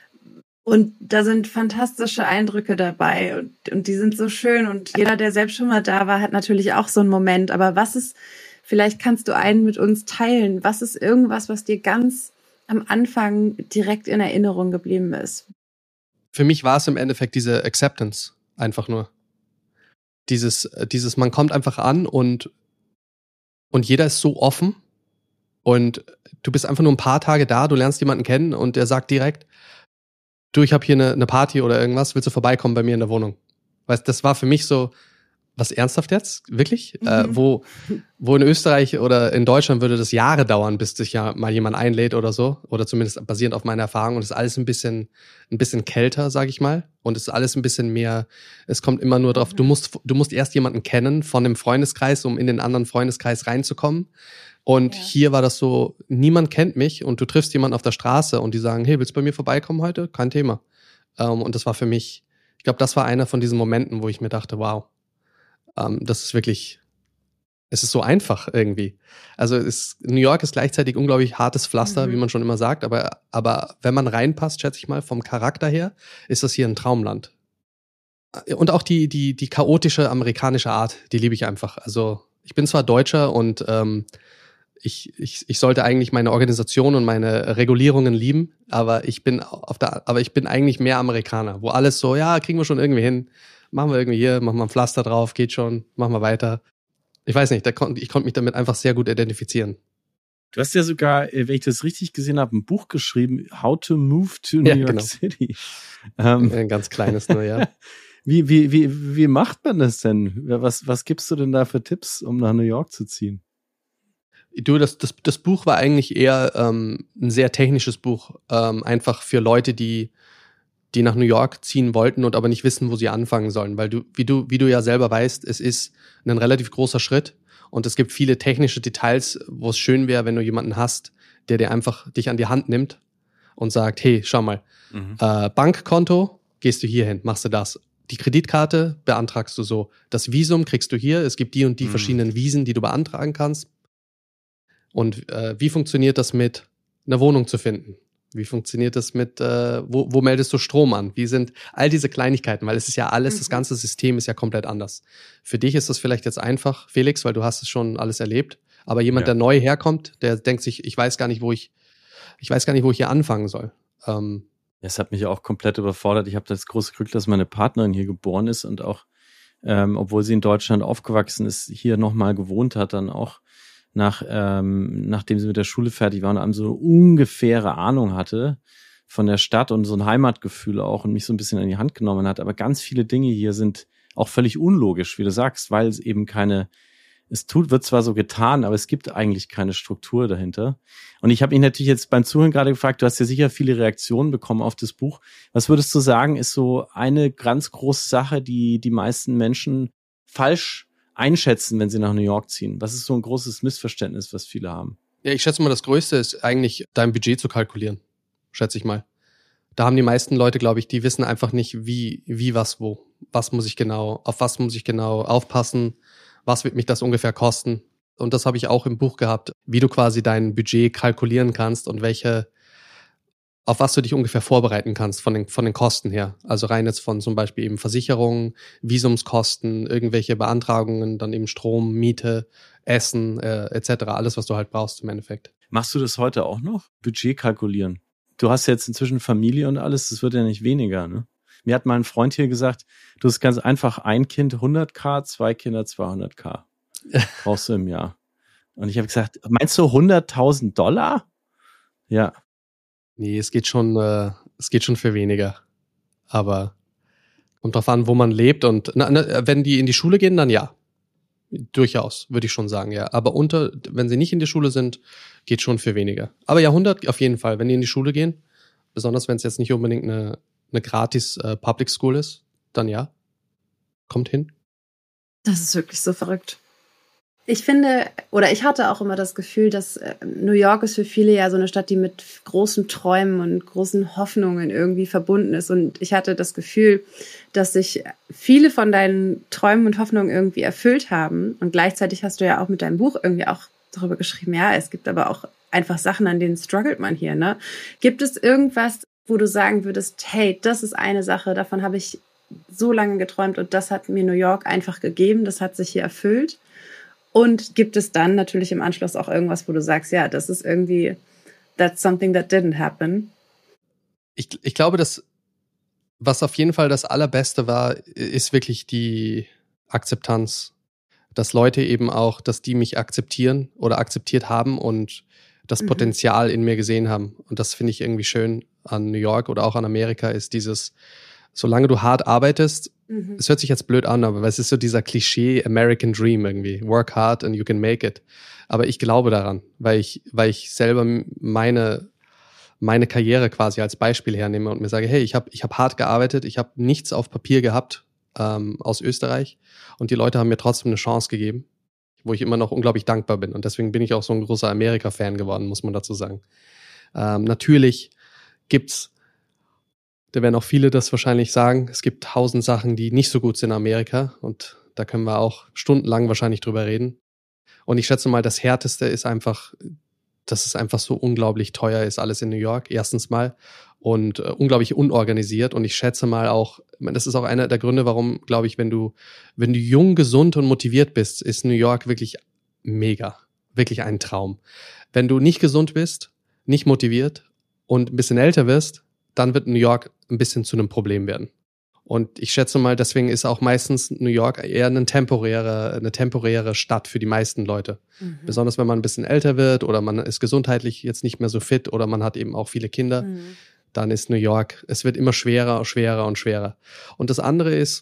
Und da sind fantastische Eindrücke dabei und, und die sind so schön. Und jeder, der selbst schon mal da war, hat natürlich auch so einen Moment. Aber was ist, vielleicht kannst du einen mit uns teilen. Was ist irgendwas, was dir ganz am Anfang direkt in Erinnerung geblieben ist? Für mich war es im Endeffekt diese Acceptance. Einfach nur. Dieses, dieses, man kommt einfach an und, und jeder ist so offen und du bist einfach nur ein paar Tage da, du lernst jemanden kennen und der sagt direkt, du, ich habe hier eine, eine Party oder irgendwas, willst du vorbeikommen bei mir in der Wohnung? Weißt, das war für mich so, was ernsthaft jetzt? Wirklich? Mhm. Äh, wo, wo in Österreich oder in Deutschland würde das Jahre dauern, bis sich ja mal jemand einlädt oder so. Oder zumindest basierend auf meiner Erfahrung. Und es ist alles ein bisschen, ein bisschen kälter, sag ich mal. Und es ist alles ein bisschen mehr, es kommt immer nur drauf, du musst, du musst erst jemanden kennen von dem Freundeskreis, um in den anderen Freundeskreis reinzukommen. Und ja. Hier war das so, niemand kennt mich und du triffst jemanden auf der Straße und die sagen, hey, willst du bei mir vorbeikommen heute? Kein Thema. Ähm, und das war für mich, ich glaube, das war einer von diesen Momenten, wo ich mir dachte, wow, ähm, das ist wirklich, es ist so einfach irgendwie. Also es, New York ist gleichzeitig unglaublich hartes Pflaster, mhm. wie man schon immer sagt, aber, aber wenn man reinpasst, schätze ich mal, vom Charakter her, ist das hier ein Traumland. Und auch die, die, die chaotische amerikanische Art, die liebe ich einfach. Also ich bin zwar Deutscher und ähm, Ich, ich, ich sollte eigentlich meine Organisation und meine Regulierungen lieben, aber ich bin auf der, aber ich bin eigentlich mehr Amerikaner, wo alles so, ja, kriegen wir schon irgendwie hin, machen wir irgendwie hier, machen wir ein Pflaster drauf, geht schon, machen wir weiter. Ich weiß nicht, da kon- ich konnte mich damit einfach sehr gut identifizieren. Du hast ja sogar, wenn ich das richtig gesehen habe, ein Buch geschrieben, How to Move to New ja, York genau. City. Ähm, ein ganz kleines nur, ja. wie, wie, wie, wie macht man das denn? Was, was gibst du denn da für Tipps, um nach New York zu ziehen? Du, das, das, das Buch war eigentlich eher ähm, ein sehr technisches Buch, ähm, einfach für Leute, die, die nach New York ziehen wollten und aber nicht wissen, wo sie anfangen sollen, weil du, wie du, wie du ja selber weißt, es ist ein relativ großer Schritt und es gibt viele technische Details, wo es schön wäre, wenn du jemanden hast, der dir einfach dich an die Hand nimmt und sagt, hey, schau mal, mhm. äh, Bankkonto, gehst du hier hin, machst du das. Die Kreditkarte beantragst du so. Das Visum kriegst du hier, es gibt die und die mhm. verschiedenen Visen, die du beantragen kannst. Und äh, wie funktioniert das mit einer Wohnung zu finden? Wie funktioniert das mit, äh, wo, wo meldest du Strom an? Wie sind all diese Kleinigkeiten? Weil es ist ja alles, mhm. das ganze System ist ja komplett anders. Für dich ist das vielleicht jetzt einfach, Felix, weil du hast es schon alles erlebt. Aber jemand, ja. der neu herkommt, der denkt sich, ich weiß gar nicht, wo ich, ich weiß gar nicht, wo ich hier anfangen soll. Ähm, das hat mich auch komplett überfordert. Ich habe das große Glück, dass meine Partnerin hier geboren ist und auch, ähm, obwohl sie in Deutschland aufgewachsen ist, hier nochmal gewohnt hat, dann auch nach, ähm, nachdem sie mit der Schule fertig war und einem so ungefähre Ahnung hatte von der Stadt und so ein Heimatgefühl auch und mich so ein bisschen an die Hand genommen hat. Aber ganz viele Dinge hier sind auch völlig unlogisch, wie du sagst, weil es eben keine, es tut, wird zwar so getan, aber es gibt eigentlich keine Struktur dahinter. Und ich habe mich natürlich jetzt beim Zuhören gerade gefragt, du hast ja sicher viele Reaktionen bekommen auf das Buch. Was würdest du sagen, ist so eine ganz große Sache, die die meisten Menschen falsch einschätzen, wenn sie nach New York ziehen? Was ist so ein großes Missverständnis, was viele haben? Ja, ich schätze mal, das Größte ist eigentlich, dein Budget zu kalkulieren. Schätze ich mal. Da haben die meisten Leute, glaube ich, die wissen einfach nicht, wie, wie, was, wo. Was muss ich genau, auf was muss ich genau aufpassen? Was wird mich das ungefähr kosten? Und das habe ich auch im Buch gehabt, wie du quasi dein Budget kalkulieren kannst und welche, auf was du dich ungefähr vorbereiten kannst von den, von den Kosten her. Also rein jetzt von zum Beispiel eben Versicherungen, Visumskosten, irgendwelche Beantragungen, dann eben Strom, Miete, Essen, äh, et cetera. Alles, was du halt brauchst im Endeffekt. Machst du das heute auch noch? Budget kalkulieren? Du hast jetzt inzwischen Familie und alles, das wird ja nicht weniger, ne? Mir hat mal ein Freund hier gesagt, du hast ganz einfach ein Kind hunderttausend, zwei Kinder zweihunderttausend brauchst du im Jahr. Und ich habe gesagt, meinst du hunderttausend Dollar? Ja. Nee, es geht schon, äh, es geht schon für weniger. Aber kommt drauf an, wo man lebt und na, na, wenn die in die Schule gehen, dann ja. Durchaus, würde ich schon sagen, ja. Aber unter, wenn sie nicht in die Schule sind, geht schon für weniger. Aber ja, hundert auf jeden Fall, wenn die in die Schule gehen, besonders wenn es jetzt nicht unbedingt eine, eine gratis äh, Public School ist, dann ja. Kommt hin. Das ist wirklich so verrückt. Ich finde, oder ich hatte auch immer das Gefühl, dass New York ist für viele ja so eine Stadt, die mit großen Träumen und großen Hoffnungen irgendwie verbunden ist. Und ich hatte das Gefühl, dass sich viele von deinen Träumen und Hoffnungen irgendwie erfüllt haben. Und gleichzeitig hast du ja auch mit deinem Buch irgendwie auch darüber geschrieben, ja, es gibt aber auch einfach Sachen, an denen struggelt man hier, ne? Gibt es irgendwas, wo du sagen würdest, hey, das ist eine Sache, davon habe ich so lange geträumt und das hat mir New York einfach gegeben, das hat sich hier erfüllt? Und gibt es dann natürlich im Anschluss auch irgendwas, wo du sagst, ja, das ist irgendwie, that's something that didn't happen? Ich, ich glaube, dass, was auf jeden Fall das Allerbeste war, ist wirklich die Akzeptanz. Dass Leute eben auch, dass die mich akzeptieren oder akzeptiert haben und das Mhm. Potenzial in mir gesehen haben. Und das finde ich irgendwie schön an New York oder auch an Amerika, ist dieses, solange du hart arbeitest, Mhm. es hört sich jetzt blöd an, aber es ist so dieser Klischee American Dream irgendwie. Work hard and you can make it. Aber ich glaube daran, weil ich, weil ich selber meine, meine Karriere quasi als Beispiel hernehme und mir sage, hey, ich habe ich hab hart gearbeitet, ich habe nichts auf Papier gehabt ähm, aus Österreich und die Leute haben mir trotzdem eine Chance gegeben, wo ich immer noch unglaublich dankbar bin. Und deswegen bin ich auch so ein großer Amerika-Fan geworden, muss man dazu sagen. Ähm, natürlich gibt's, da werden auch viele das wahrscheinlich sagen, es gibt tausend Sachen, die nicht so gut sind in Amerika und da können wir auch stundenlang wahrscheinlich drüber reden. Und ich schätze mal, das Härteste ist einfach, dass es einfach so unglaublich teuer ist, alles in New York, erstens mal, und äh, unglaublich unorganisiert. Und ich schätze mal auch, ich meine, das ist auch einer der Gründe, warum, glaube ich, wenn du, wenn du jung, gesund und motiviert bist, ist New York wirklich mega, wirklich ein Traum. Wenn du nicht gesund bist, nicht motiviert und ein bisschen älter wirst, dann wird New York ein bisschen zu einem Problem werden. Und ich schätze mal, deswegen ist auch meistens New York eher eine temporäre, eine temporäre Stadt für die meisten Leute. Mhm. Besonders wenn man ein bisschen älter wird oder man ist gesundheitlich jetzt nicht mehr so fit oder man hat eben auch viele Kinder, Mhm. dann ist New York, es wird immer schwerer, schwerer und schwerer. Und das andere ist,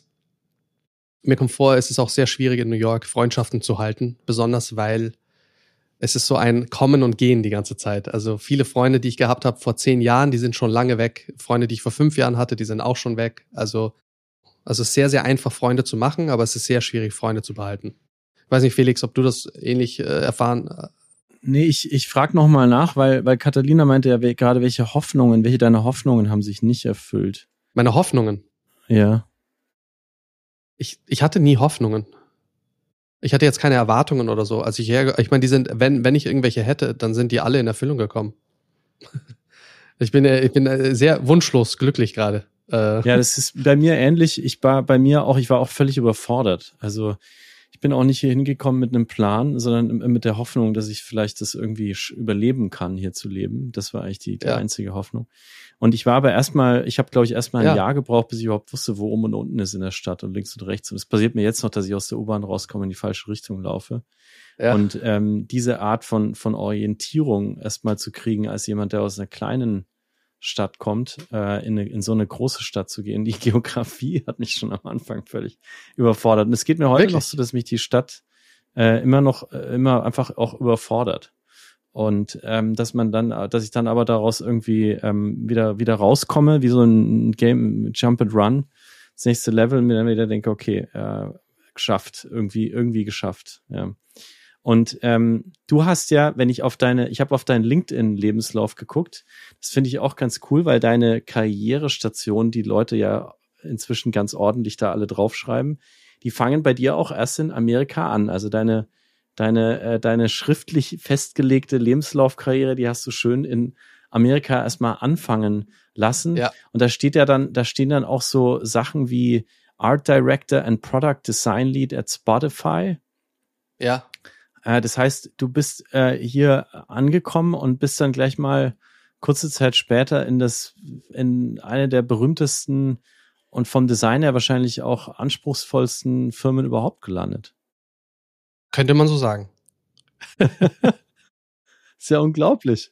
mir kommt vor, es ist auch sehr schwierig in New York Freundschaften zu halten, besonders weil es ist so ein Kommen und Gehen die ganze Zeit. Also viele Freunde, die ich gehabt habe vor zehn Jahren, die sind schon lange weg. Freunde, die ich vor fünf Jahren hatte, die sind auch schon weg. Also, also es ist sehr, sehr einfach, Freunde zu machen, aber es ist sehr schwierig, Freunde zu behalten. Ich weiß nicht, Felix, ob du das ähnlich äh, erfahren? Nee, ich, ich frage nochmal nach, weil, weil Catalina meinte ja we- gerade, welche Hoffnungen, welche deiner Hoffnungen haben sich nicht erfüllt. Meine Hoffnungen. Ja. Ich, ich hatte nie Hoffnungen. Ich hatte jetzt keine Erwartungen oder so. Also ich, ich meine, die sind, wenn, wenn ich irgendwelche hätte, dann sind die alle in Erfüllung gekommen. ich bin, ich bin sehr wunschlos glücklich gerade. Äh, Ja, das ist bei mir ähnlich. Ich war bei mir auch, ich war auch völlig überfordert. Also ich bin auch nicht hier hingekommen mit einem Plan, sondern mit der Hoffnung, dass ich vielleicht das irgendwie sch- überleben kann, hier zu leben. Das war eigentlich die, die Ja. einzige Hoffnung. Und ich war aber erstmal, ich habe, glaube ich, erstmal ein Ja. Jahr gebraucht, bis ich überhaupt wusste, wo oben und unten ist in der Stadt und links und rechts. Und es passiert mir jetzt noch, dass ich aus der U-Bahn rauskomme und in die falsche Richtung laufe. ja. Und ähm, diese Art von, von Orientierung erstmal zu kriegen als jemand, der aus einer kleinen Stadt kommt, äh, in, eine, in so eine große Stadt zu gehen. Die Geografie hat mich schon am Anfang völlig überfordert. Und es geht mir heute Wirklich? noch so, dass mich die Stadt äh, immer noch, äh, immer einfach auch überfordert. Und ähm, dass man dann, dass ich dann aber daraus irgendwie ähm, wieder wieder rauskomme, wie so ein Game Jump and Run, das nächste Level, und mir dann wieder denke, okay, äh, geschafft, irgendwie irgendwie geschafft. Ja. Und ähm, du hast ja, wenn ich auf deine, ich habe auf deinen LinkedIn-Lebenslauf geguckt, das finde ich auch ganz cool, weil deine Karrierestation, die Leute ja inzwischen ganz ordentlich da alle draufschreiben, die fangen bei dir auch erst in Amerika an. Also deine Deine, äh, deine schriftlich festgelegte Lebenslaufkarriere, die hast du schön in Amerika erstmal anfangen lassen. Ja. Und da steht ja dann, da stehen dann auch so Sachen wie Art Director and Product Design Lead at Spotify. Ja. Äh, das heißt, du bist äh, hier angekommen und bist dann gleich mal kurze Zeit später in das, in eine der berühmtesten und vom Design her wahrscheinlich auch anspruchsvollsten Firmen überhaupt gelandet. Könnte man so sagen. Ist ja unglaublich.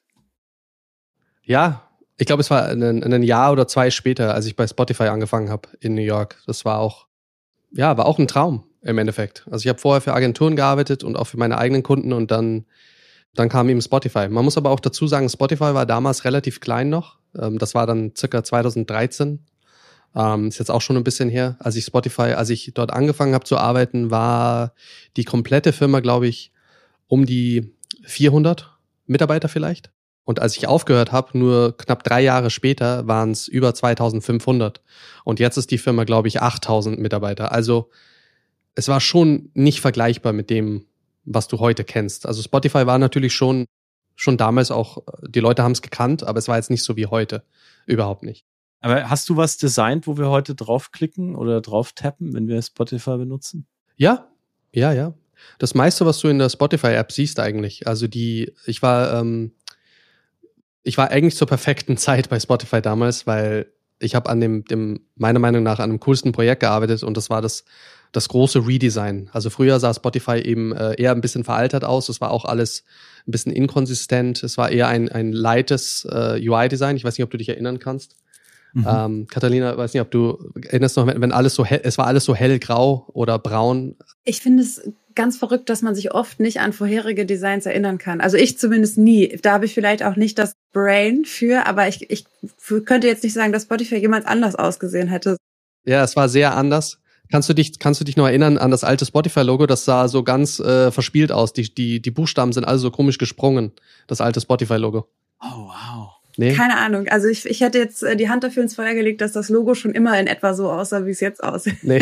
Ja, ich glaube, es war ein, ein Jahr oder zwei später, als ich bei Spotify angefangen habe in New York. Das war auch, ja, war auch ein Traum im Endeffekt. Also ich habe vorher für Agenturen gearbeitet und auch für meine eigenen Kunden und dann, dann kam eben Spotify. Man muss aber auch dazu sagen, Spotify war damals relativ klein noch. Das war dann circa zwanzig dreizehn. Ähm, ist jetzt auch schon ein bisschen her, als ich Spotify, als ich dort angefangen habe zu arbeiten, war die komplette Firma, glaube ich, um die vierhundert Mitarbeiter vielleicht. Und als ich aufgehört habe, nur knapp drei Jahre später, waren es über zweitausendfünfhundert. Und jetzt ist die Firma, glaube ich, achttausend Mitarbeiter. Also es war schon nicht vergleichbar mit dem, was du heute kennst. Also Spotify war natürlich schon, schon damals auch, die Leute haben es gekannt, aber es war jetzt nicht so wie heute. Überhaupt nicht. Aber hast du was designt, wo wir heute draufklicken oder drauf tappen, wenn wir Spotify benutzen? Ja, ja, ja. Das meiste, was du in der Spotify-App siehst eigentlich. Also die, ich war, ähm, ich war eigentlich zur perfekten Zeit bei Spotify damals, weil ich habe an dem, dem, meiner Meinung nach, an dem coolsten Projekt gearbeitet und das war das, das große Redesign. Also früher sah Spotify eben äh, eher ein bisschen veraltet aus. Es war auch alles ein bisschen inkonsistent. Es war eher ein, ein lightes äh, U I-Design. Ich weiß nicht, ob du dich erinnern kannst. Mhm. Ähm, Katharina, weiß nicht, ob du erinnerst noch, wenn, wenn alles so hell, es war alles so hellgrau oder braun. Ich finde es ganz verrückt, dass man sich oft nicht an vorherige Designs erinnern kann. Also ich zumindest nie. Da habe ich vielleicht auch nicht das Brain für, aber ich, ich könnte jetzt nicht sagen, dass Spotify jemals anders ausgesehen hätte. Ja, es war sehr anders. Kannst du dich, kannst du dich noch erinnern an das alte Spotify-Logo? Das sah so ganz äh, verspielt aus. Die, die, die Buchstaben sind alle so komisch gesprungen. Das alte Spotify-Logo. Oh, wow. Nee? Keine Ahnung. Also ich, ich hätte jetzt die Hand dafür ins Feuer gelegt, dass das Logo schon immer in etwa so aussah, wie es jetzt aussieht. Nee.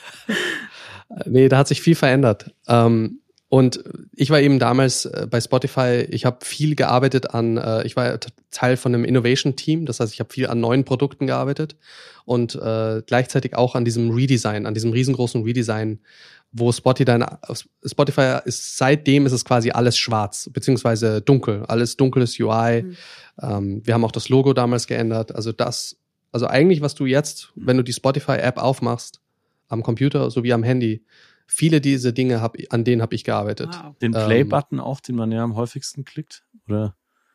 Nee, da hat sich viel verändert. Ähm, und ich war eben damals äh, bei Spotify, ich habe viel gearbeitet an, äh, ich war Teil von einem Innovation-Team, das heißt, ich habe viel an neuen Produkten gearbeitet und äh, gleichzeitig auch an diesem Redesign, an diesem riesengroßen Redesign, wo Spotify dann, Spotify ist, seitdem ist es quasi alles schwarz, beziehungsweise dunkel, alles dunkles U I. Mhm. Ähm, wir haben auch das Logo damals geändert. Also das, also eigentlich, was du jetzt, wenn du die Spotify-App aufmachst, am Computer sowie am Handy, viele dieser Dinge, hab, an denen habe ich gearbeitet. Wow. Den Play-Button ähm, auch, den man ja am häufigsten klickt, oder?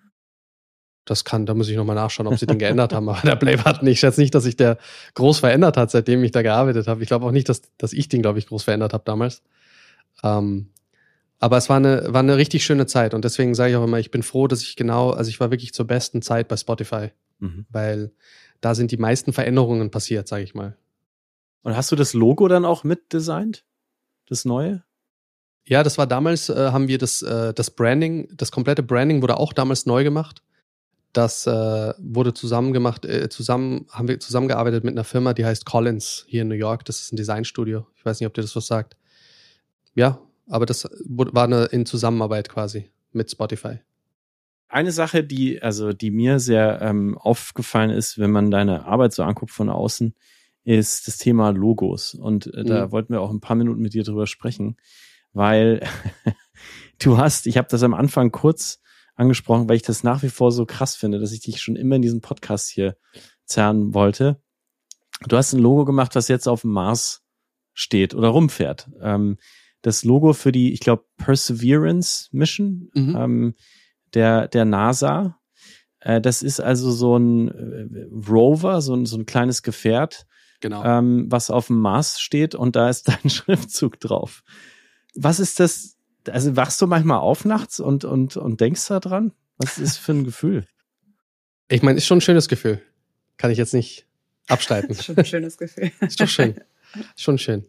Das kann, da muss ich nochmal nachschauen, ob sie den geändert haben. Aber der Play-Button, ich schätze nicht, dass sich der groß verändert hat, seitdem ich da gearbeitet habe. Ich glaube auch nicht, dass, dass ich den, glaube ich, groß verändert habe damals. Ähm, aber es war eine, war eine richtig schöne Zeit. Und deswegen sage ich auch immer, ich bin froh, dass ich genau, also ich war wirklich zur besten Zeit bei Spotify. Mhm. Weil da sind die meisten Veränderungen passiert, sage ich mal. Und hast du das Logo dann auch mitdesignt? Das neue? Ja, das war damals, äh, haben wir das, äh, das Branding, das komplette Branding wurde auch damals neu gemacht. Das äh, wurde zusammen gemacht, äh, zusammen, haben wir zusammengearbeitet mit einer Firma, die heißt Collins hier in New York. Das ist ein Designstudio. Ich weiß nicht, ob dir das was sagt. Ja, aber das war eine in Zusammenarbeit quasi mit Spotify. Eine Sache, die, also, die mir sehr ähm, aufgefallen ist, wenn man deine Arbeit so anguckt von außen, ist das Thema Logos. Und äh, da mhm. wollten wir auch ein paar Minuten mit dir drüber sprechen, weil du hast, ich habe das am Anfang kurz angesprochen, weil ich das nach wie vor so krass finde, dass ich dich schon immer in diesem Podcast hier zerren wollte. Du hast ein Logo gemacht, was jetzt auf dem Mars steht oder rumfährt. Ähm, das Logo für die, ich glaube, Perseverance Mission mhm. ähm, der, der NASA. Äh, das ist also so ein äh, Rover, so ein, so ein kleines Gefährt, Genau. ähm, was auf dem Mars steht und da ist dein Schriftzug drauf. Was ist das? Also wachst du manchmal auf nachts und, und, und denkst da dran? Was ist das für ein Gefühl? Ich meine, ist schon ein schönes Gefühl. Kann ich jetzt nicht abstreiten. Das ist schon ein schönes Gefühl. Ist doch schön. Ist schon schön.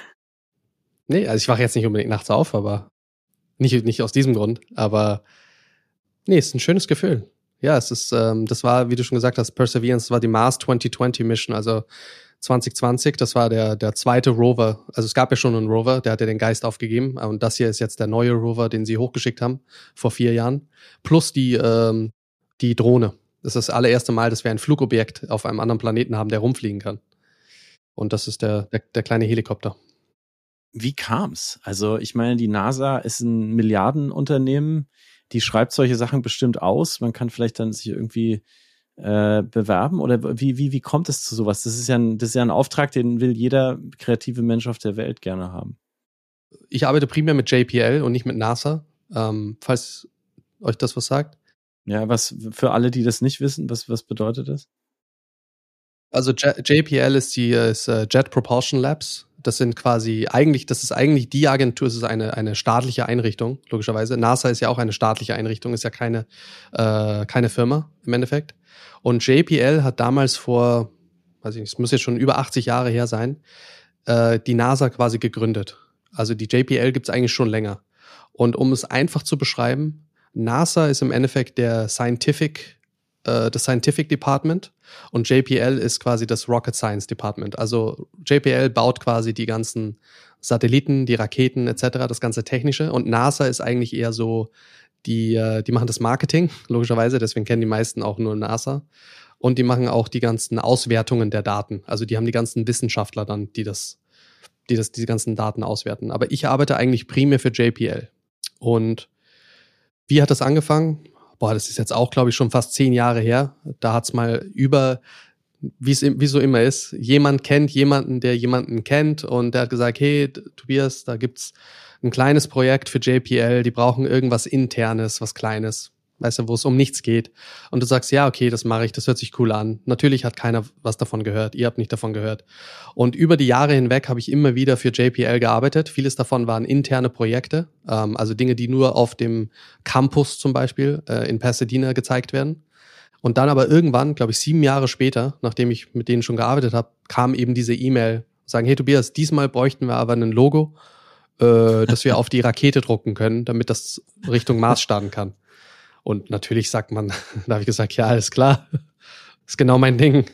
Nee, also ich wache jetzt nicht unbedingt nachts auf, aber nicht, nicht aus diesem Grund, aber nee, ist ein schönes Gefühl. Ja, es ist, ähm, das war, wie du schon gesagt hast, Perseverance, das war die Mars zwanzig zwanzig Mission, also zwanzig zwanzig, das war der, der zweite Rover. Also es gab ja schon einen Rover, der hatte den Geist aufgegeben, und das hier ist jetzt der neue Rover, den sie hochgeschickt haben, vor vier Jahren. Plus die, ähm, die Drohne. Das ist das allererste Mal, dass wir ein Flugobjekt auf einem anderen Planeten haben, der rumfliegen kann. Und das ist der, der, der kleine Helikopter. Wie kam's? Also ich meine, die NASA ist ein Milliardenunternehmen, die schreibt solche Sachen bestimmt aus. Man kann vielleicht dann sich irgendwie äh, bewerben, oder wie, wie, wie kommt es zu sowas? Das ist ja ein, das ist ja ein Auftrag, den will jeder kreative Mensch auf der Welt gerne haben. Ich arbeite primär mit J P L und nicht mit NASA, ähm, falls euch das was sagt. Ja, was für alle, die das nicht wissen, was, was bedeutet das? Also J- JPL ist die ist, uh, Jet Propulsion Labs. Das sind quasi eigentlich, das ist eigentlich die Agentur, es ist eine, eine staatliche Einrichtung, logischerweise. NASA ist ja auch eine staatliche Einrichtung, ist ja keine, äh, keine Firma im Endeffekt. Und J P L hat damals vor, weiß ich nicht, es muss jetzt schon über achtzig Jahre her sein, äh, die NASA quasi gegründet. Also die J P L gibt es eigentlich schon länger. Und um es einfach zu beschreiben, NASA ist im Endeffekt der Scientific, äh, das Scientific Department, und J P L ist quasi das Rocket Science Department. Also J P L baut quasi die ganzen Satelliten, die Raketen et cetera, das ganze Technische, und NASA ist eigentlich eher so, die, äh, die machen das Marketing, logischerweise, deswegen kennen die meisten auch nur NASA. Und die machen auch die ganzen Auswertungen der Daten. Also die haben die ganzen Wissenschaftler dann, die das, die das, die ganzen Daten auswerten. Aber ich arbeite eigentlich primär für J P L. Und wie hat das angefangen? Boah, das ist jetzt auch, glaube ich, schon fast zehn Jahre her. Da hat's mal über, wie es wie so immer ist, jemand kennt jemanden, der jemanden kennt, und der hat gesagt, hey, Tobias, da gibt's ein kleines Projekt für J P L, die brauchen irgendwas Internes, was Kleines, weißt du, wo es um nichts geht. Und du sagst, ja, okay, das mache ich, das hört sich cool an. Natürlich hat keiner was davon gehört, ihr habt nicht davon gehört. Und über die Jahre hinweg habe ich immer wieder für J P L gearbeitet. Vieles davon waren interne Projekte, ähm, also Dinge, die nur auf dem Campus zum Beispiel äh, in Pasadena gezeigt werden. Und dann aber irgendwann, glaube ich, sieben Jahre später, nachdem ich mit denen schon gearbeitet habe, kam eben diese E-Mail, sagen, hey Tobias, diesmal bräuchten wir aber ein Logo, äh, das wir auf die Rakete drucken können, damit das Richtung Mars starten kann. Und natürlich sagt man, da habe ich gesagt, ja, alles klar, ist genau mein Ding.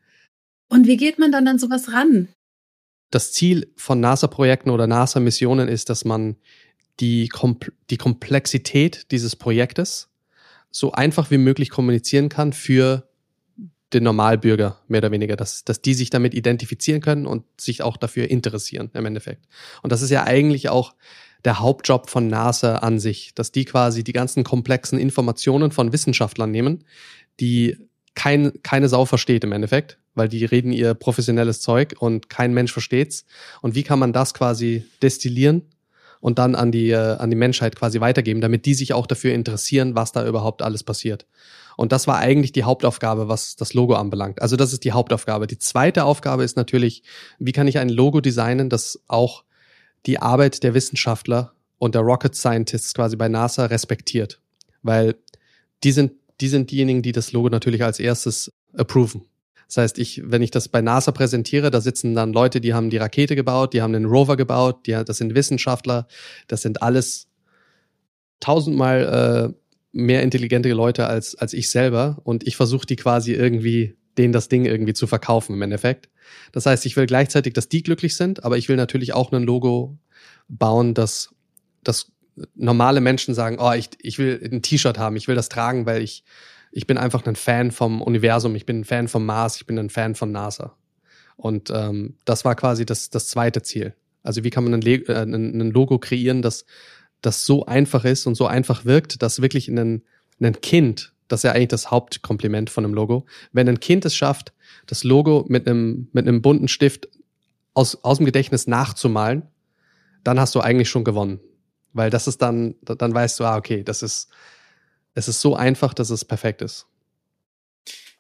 Und wie geht man dann an sowas ran? Das Ziel von NASA-Projekten oder NASA-Missionen ist, dass man die, Kom- die Komplexität dieses Projektes so einfach wie möglich kommunizieren kann für den Normalbürger, mehr oder weniger, dass, dass die sich damit identifizieren können und sich auch dafür interessieren im Endeffekt. Und das ist ja eigentlich auch der Hauptjob von NASA an sich, dass die quasi die ganzen komplexen Informationen von Wissenschaftlern nehmen, die kein, keine Sau versteht im Endeffekt, weil die reden ihr professionelles Zeug und kein Mensch versteht's. Und wie kann man das quasi destillieren und dann an die, äh, an die Menschheit quasi weitergeben, damit die sich auch dafür interessieren, was da überhaupt alles passiert. Und das war eigentlich die Hauptaufgabe, was das Logo anbelangt. Also das ist die Hauptaufgabe. Die zweite Aufgabe ist natürlich, wie kann ich ein Logo designen, das auch die Arbeit der Wissenschaftler und der Rocket Scientists quasi bei NASA respektiert. Weil die sind, die sind diejenigen, die das Logo natürlich als erstes approven. Das heißt, ich, wenn ich das bei NASA präsentiere, da sitzen dann Leute, die haben die Rakete gebaut, die haben den Rover gebaut, die, das sind Wissenschaftler, das sind alles tausendmal äh, mehr intelligente Leute als, als ich selber, und ich versuche die quasi irgendwie, denen das Ding irgendwie zu verkaufen im Endeffekt. Das heißt, ich will gleichzeitig, dass die glücklich sind, aber ich will natürlich auch ein Logo bauen, dass, dass normale Menschen sagen, oh, ich, ich will ein T-Shirt haben, ich will das tragen, weil ich, ich bin einfach ein Fan vom Universum, ich bin ein Fan vom Mars, ich bin ein Fan von NASA. Und ähm, das war quasi das, das zweite Ziel. Also wie kann man ein, Le- äh, ein, ein Logo kreieren, das, das so einfach ist und so einfach wirkt, dass wirklich ein, ein Kind, das ist ja eigentlich das Hauptkompliment von einem Logo, wenn ein Kind es schafft, das Logo mit einem, mit einem bunten Stift aus, aus dem Gedächtnis nachzumalen, dann hast du eigentlich schon gewonnen. Weil das ist dann, dann weißt du, ah, okay, das ist, es ist so einfach, dass es perfekt ist.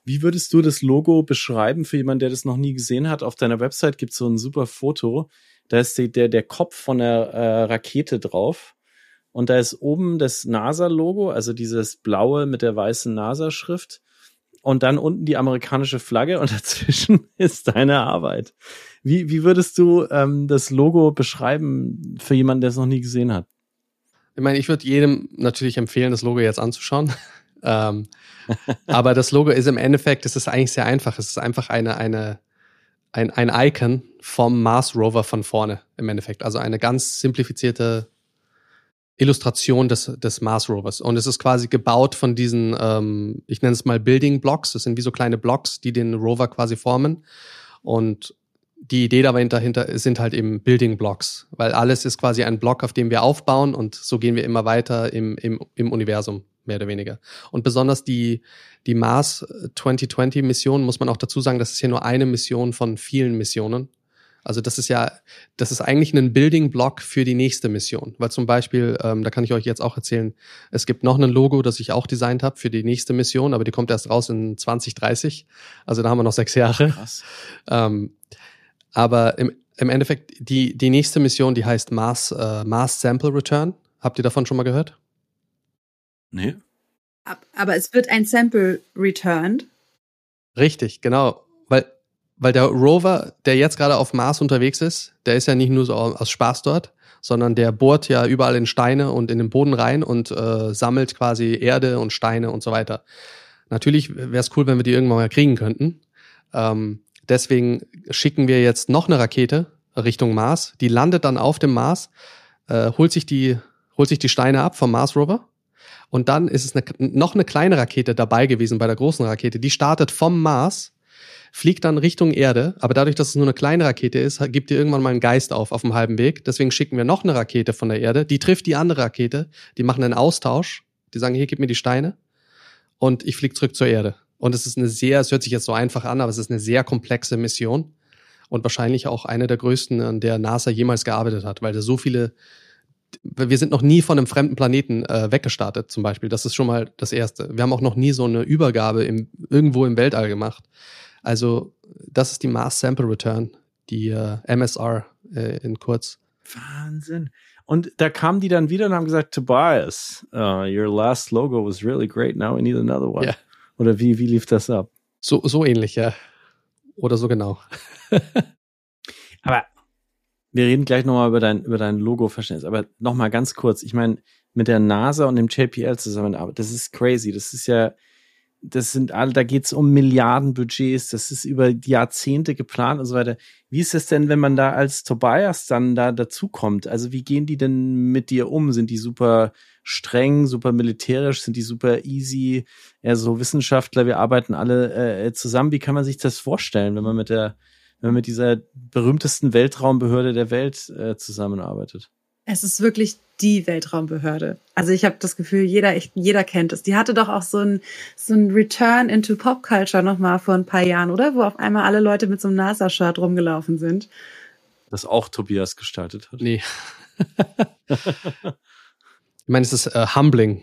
Wie würdest du das Logo beschreiben für jemanden, der das noch nie gesehen hat? Auf deiner Website gibt es so ein super Foto. Da ist die, der, der Kopf von der äh, Rakete drauf. Und da ist oben das NASA-Logo, also dieses blaue mit der weißen NASA-Schrift. Und dann unten die amerikanische Flagge und dazwischen ist deine Arbeit. Wie, wie würdest du ähm, das Logo beschreiben für jemanden, der es noch nie gesehen hat? Ich meine, ich würde jedem natürlich empfehlen, das Logo jetzt anzuschauen. ähm, aber das Logo ist im Endeffekt, es ist eigentlich sehr einfach. Es ist einfach eine, eine, ein, ein Icon vom Mars Rover von vorne im Endeffekt. Also eine ganz simplifizierte Illustration des, des Mars Rovers. Und es ist quasi gebaut von diesen, ähm, ich nenne es mal Building Blocks. Das sind wie so kleine Blocks, die den Rover quasi formen. Und die Idee dahinter sind halt eben Building Blocks, weil alles ist quasi ein Block, auf dem wir aufbauen und so gehen wir immer weiter im, im, im Universum, mehr oder weniger. Und besonders die, die Mars zwanzig zwanzig Mission, muss man auch dazu sagen, das ist ja nur eine Mission von vielen Missionen. Also das ist ja, das ist eigentlich ein Building Block für die nächste Mission. Weil zum Beispiel, ähm, da kann ich euch jetzt auch erzählen, es gibt noch ein Logo, das ich auch designt habe für die nächste Mission, aber die kommt erst raus in zwanzig dreißig. Also da haben wir noch sechs Jahre. Krass. Ähm, aber im, im Endeffekt, die, die nächste Mission, die heißt Mars, äh, Mars Sample Return. Habt ihr davon schon mal gehört? Nee. Aber es wird ein Sample returned. Richtig, genau. Weil Weil der Rover, der jetzt gerade auf Mars unterwegs ist, der ist ja nicht nur so aus Spaß dort, sondern der bohrt ja überall in Steine und in den Boden rein und äh, sammelt quasi Erde und Steine und so weiter. Natürlich wäre es cool, wenn wir die irgendwann mal kriegen könnten. Ähm, deswegen schicken wir jetzt noch eine Rakete Richtung Mars. Die landet dann auf dem Mars, äh, holt sich die, holt sich die Steine ab vom Mars Rover. Und dann ist es eine, noch eine kleine Rakete dabei gewesen bei der großen Rakete. Die startet vom Mars, fliegt dann Richtung Erde, aber dadurch, dass es nur eine kleine Rakete ist, gibt ihr irgendwann mal einen Geist auf auf dem halben Weg. Deswegen schicken wir noch eine Rakete von der Erde, die trifft die andere Rakete, die machen einen Austausch, die sagen, hier, gib mir die Steine und ich fliege zurück zur Erde. Und es ist eine sehr, es hört sich jetzt so einfach an, aber es ist eine sehr komplexe Mission und wahrscheinlich auch eine der größten, an der NASA jemals gearbeitet hat, weil da so viele, wir sind noch nie von einem fremden Planeten äh, weggestartet zum Beispiel, das ist schon mal das Erste. Wir haben auch noch nie so eine Übergabe im, irgendwo im Weltall gemacht. Also das ist die Mars Sample Return, die äh, M S R äh, in kurz. Wahnsinn. Und da kamen die dann wieder und haben gesagt, Tobias, uh, your last logo was really great, now we need another one. Ja. Oder wie, wie lief das ab? So, so ähnlich, ja. Oder so genau. Aber wir reden gleich nochmal über dein, über dein Logo-Verständnis. Aber nochmal ganz kurz, ich meine, mit der NASA und dem J P L zusammenarbeiten, das ist crazy. Das ist ja, das sind alle, da geht's um Milliardenbudgets, das ist über Jahrzehnte geplant und so weiter. Wie ist es denn, wenn man da als Tobias dann da dazukommt? Also wie gehen die denn mit dir um? Sind die super streng, super militärisch? Sind die super easy? Eher so Wissenschaftler, wir arbeiten alle äh, zusammen. Wie kann man sich das vorstellen, wenn man mit der, wenn man mit dieser berühmtesten Weltraumbehörde der Welt äh, zusammenarbeitet? Es ist wirklich die Weltraumbehörde. Also ich habe das Gefühl, jeder echt, jeder kennt es. Die hatte doch auch so ein so ein Return into Pop Culture noch mal vor ein paar Jahren, oder? Wo auf einmal alle Leute mit so einem NASA-Shirt rumgelaufen sind. Das auch Tobias gestaltet hat. Nee. Ich meine, es ist äh, humbling.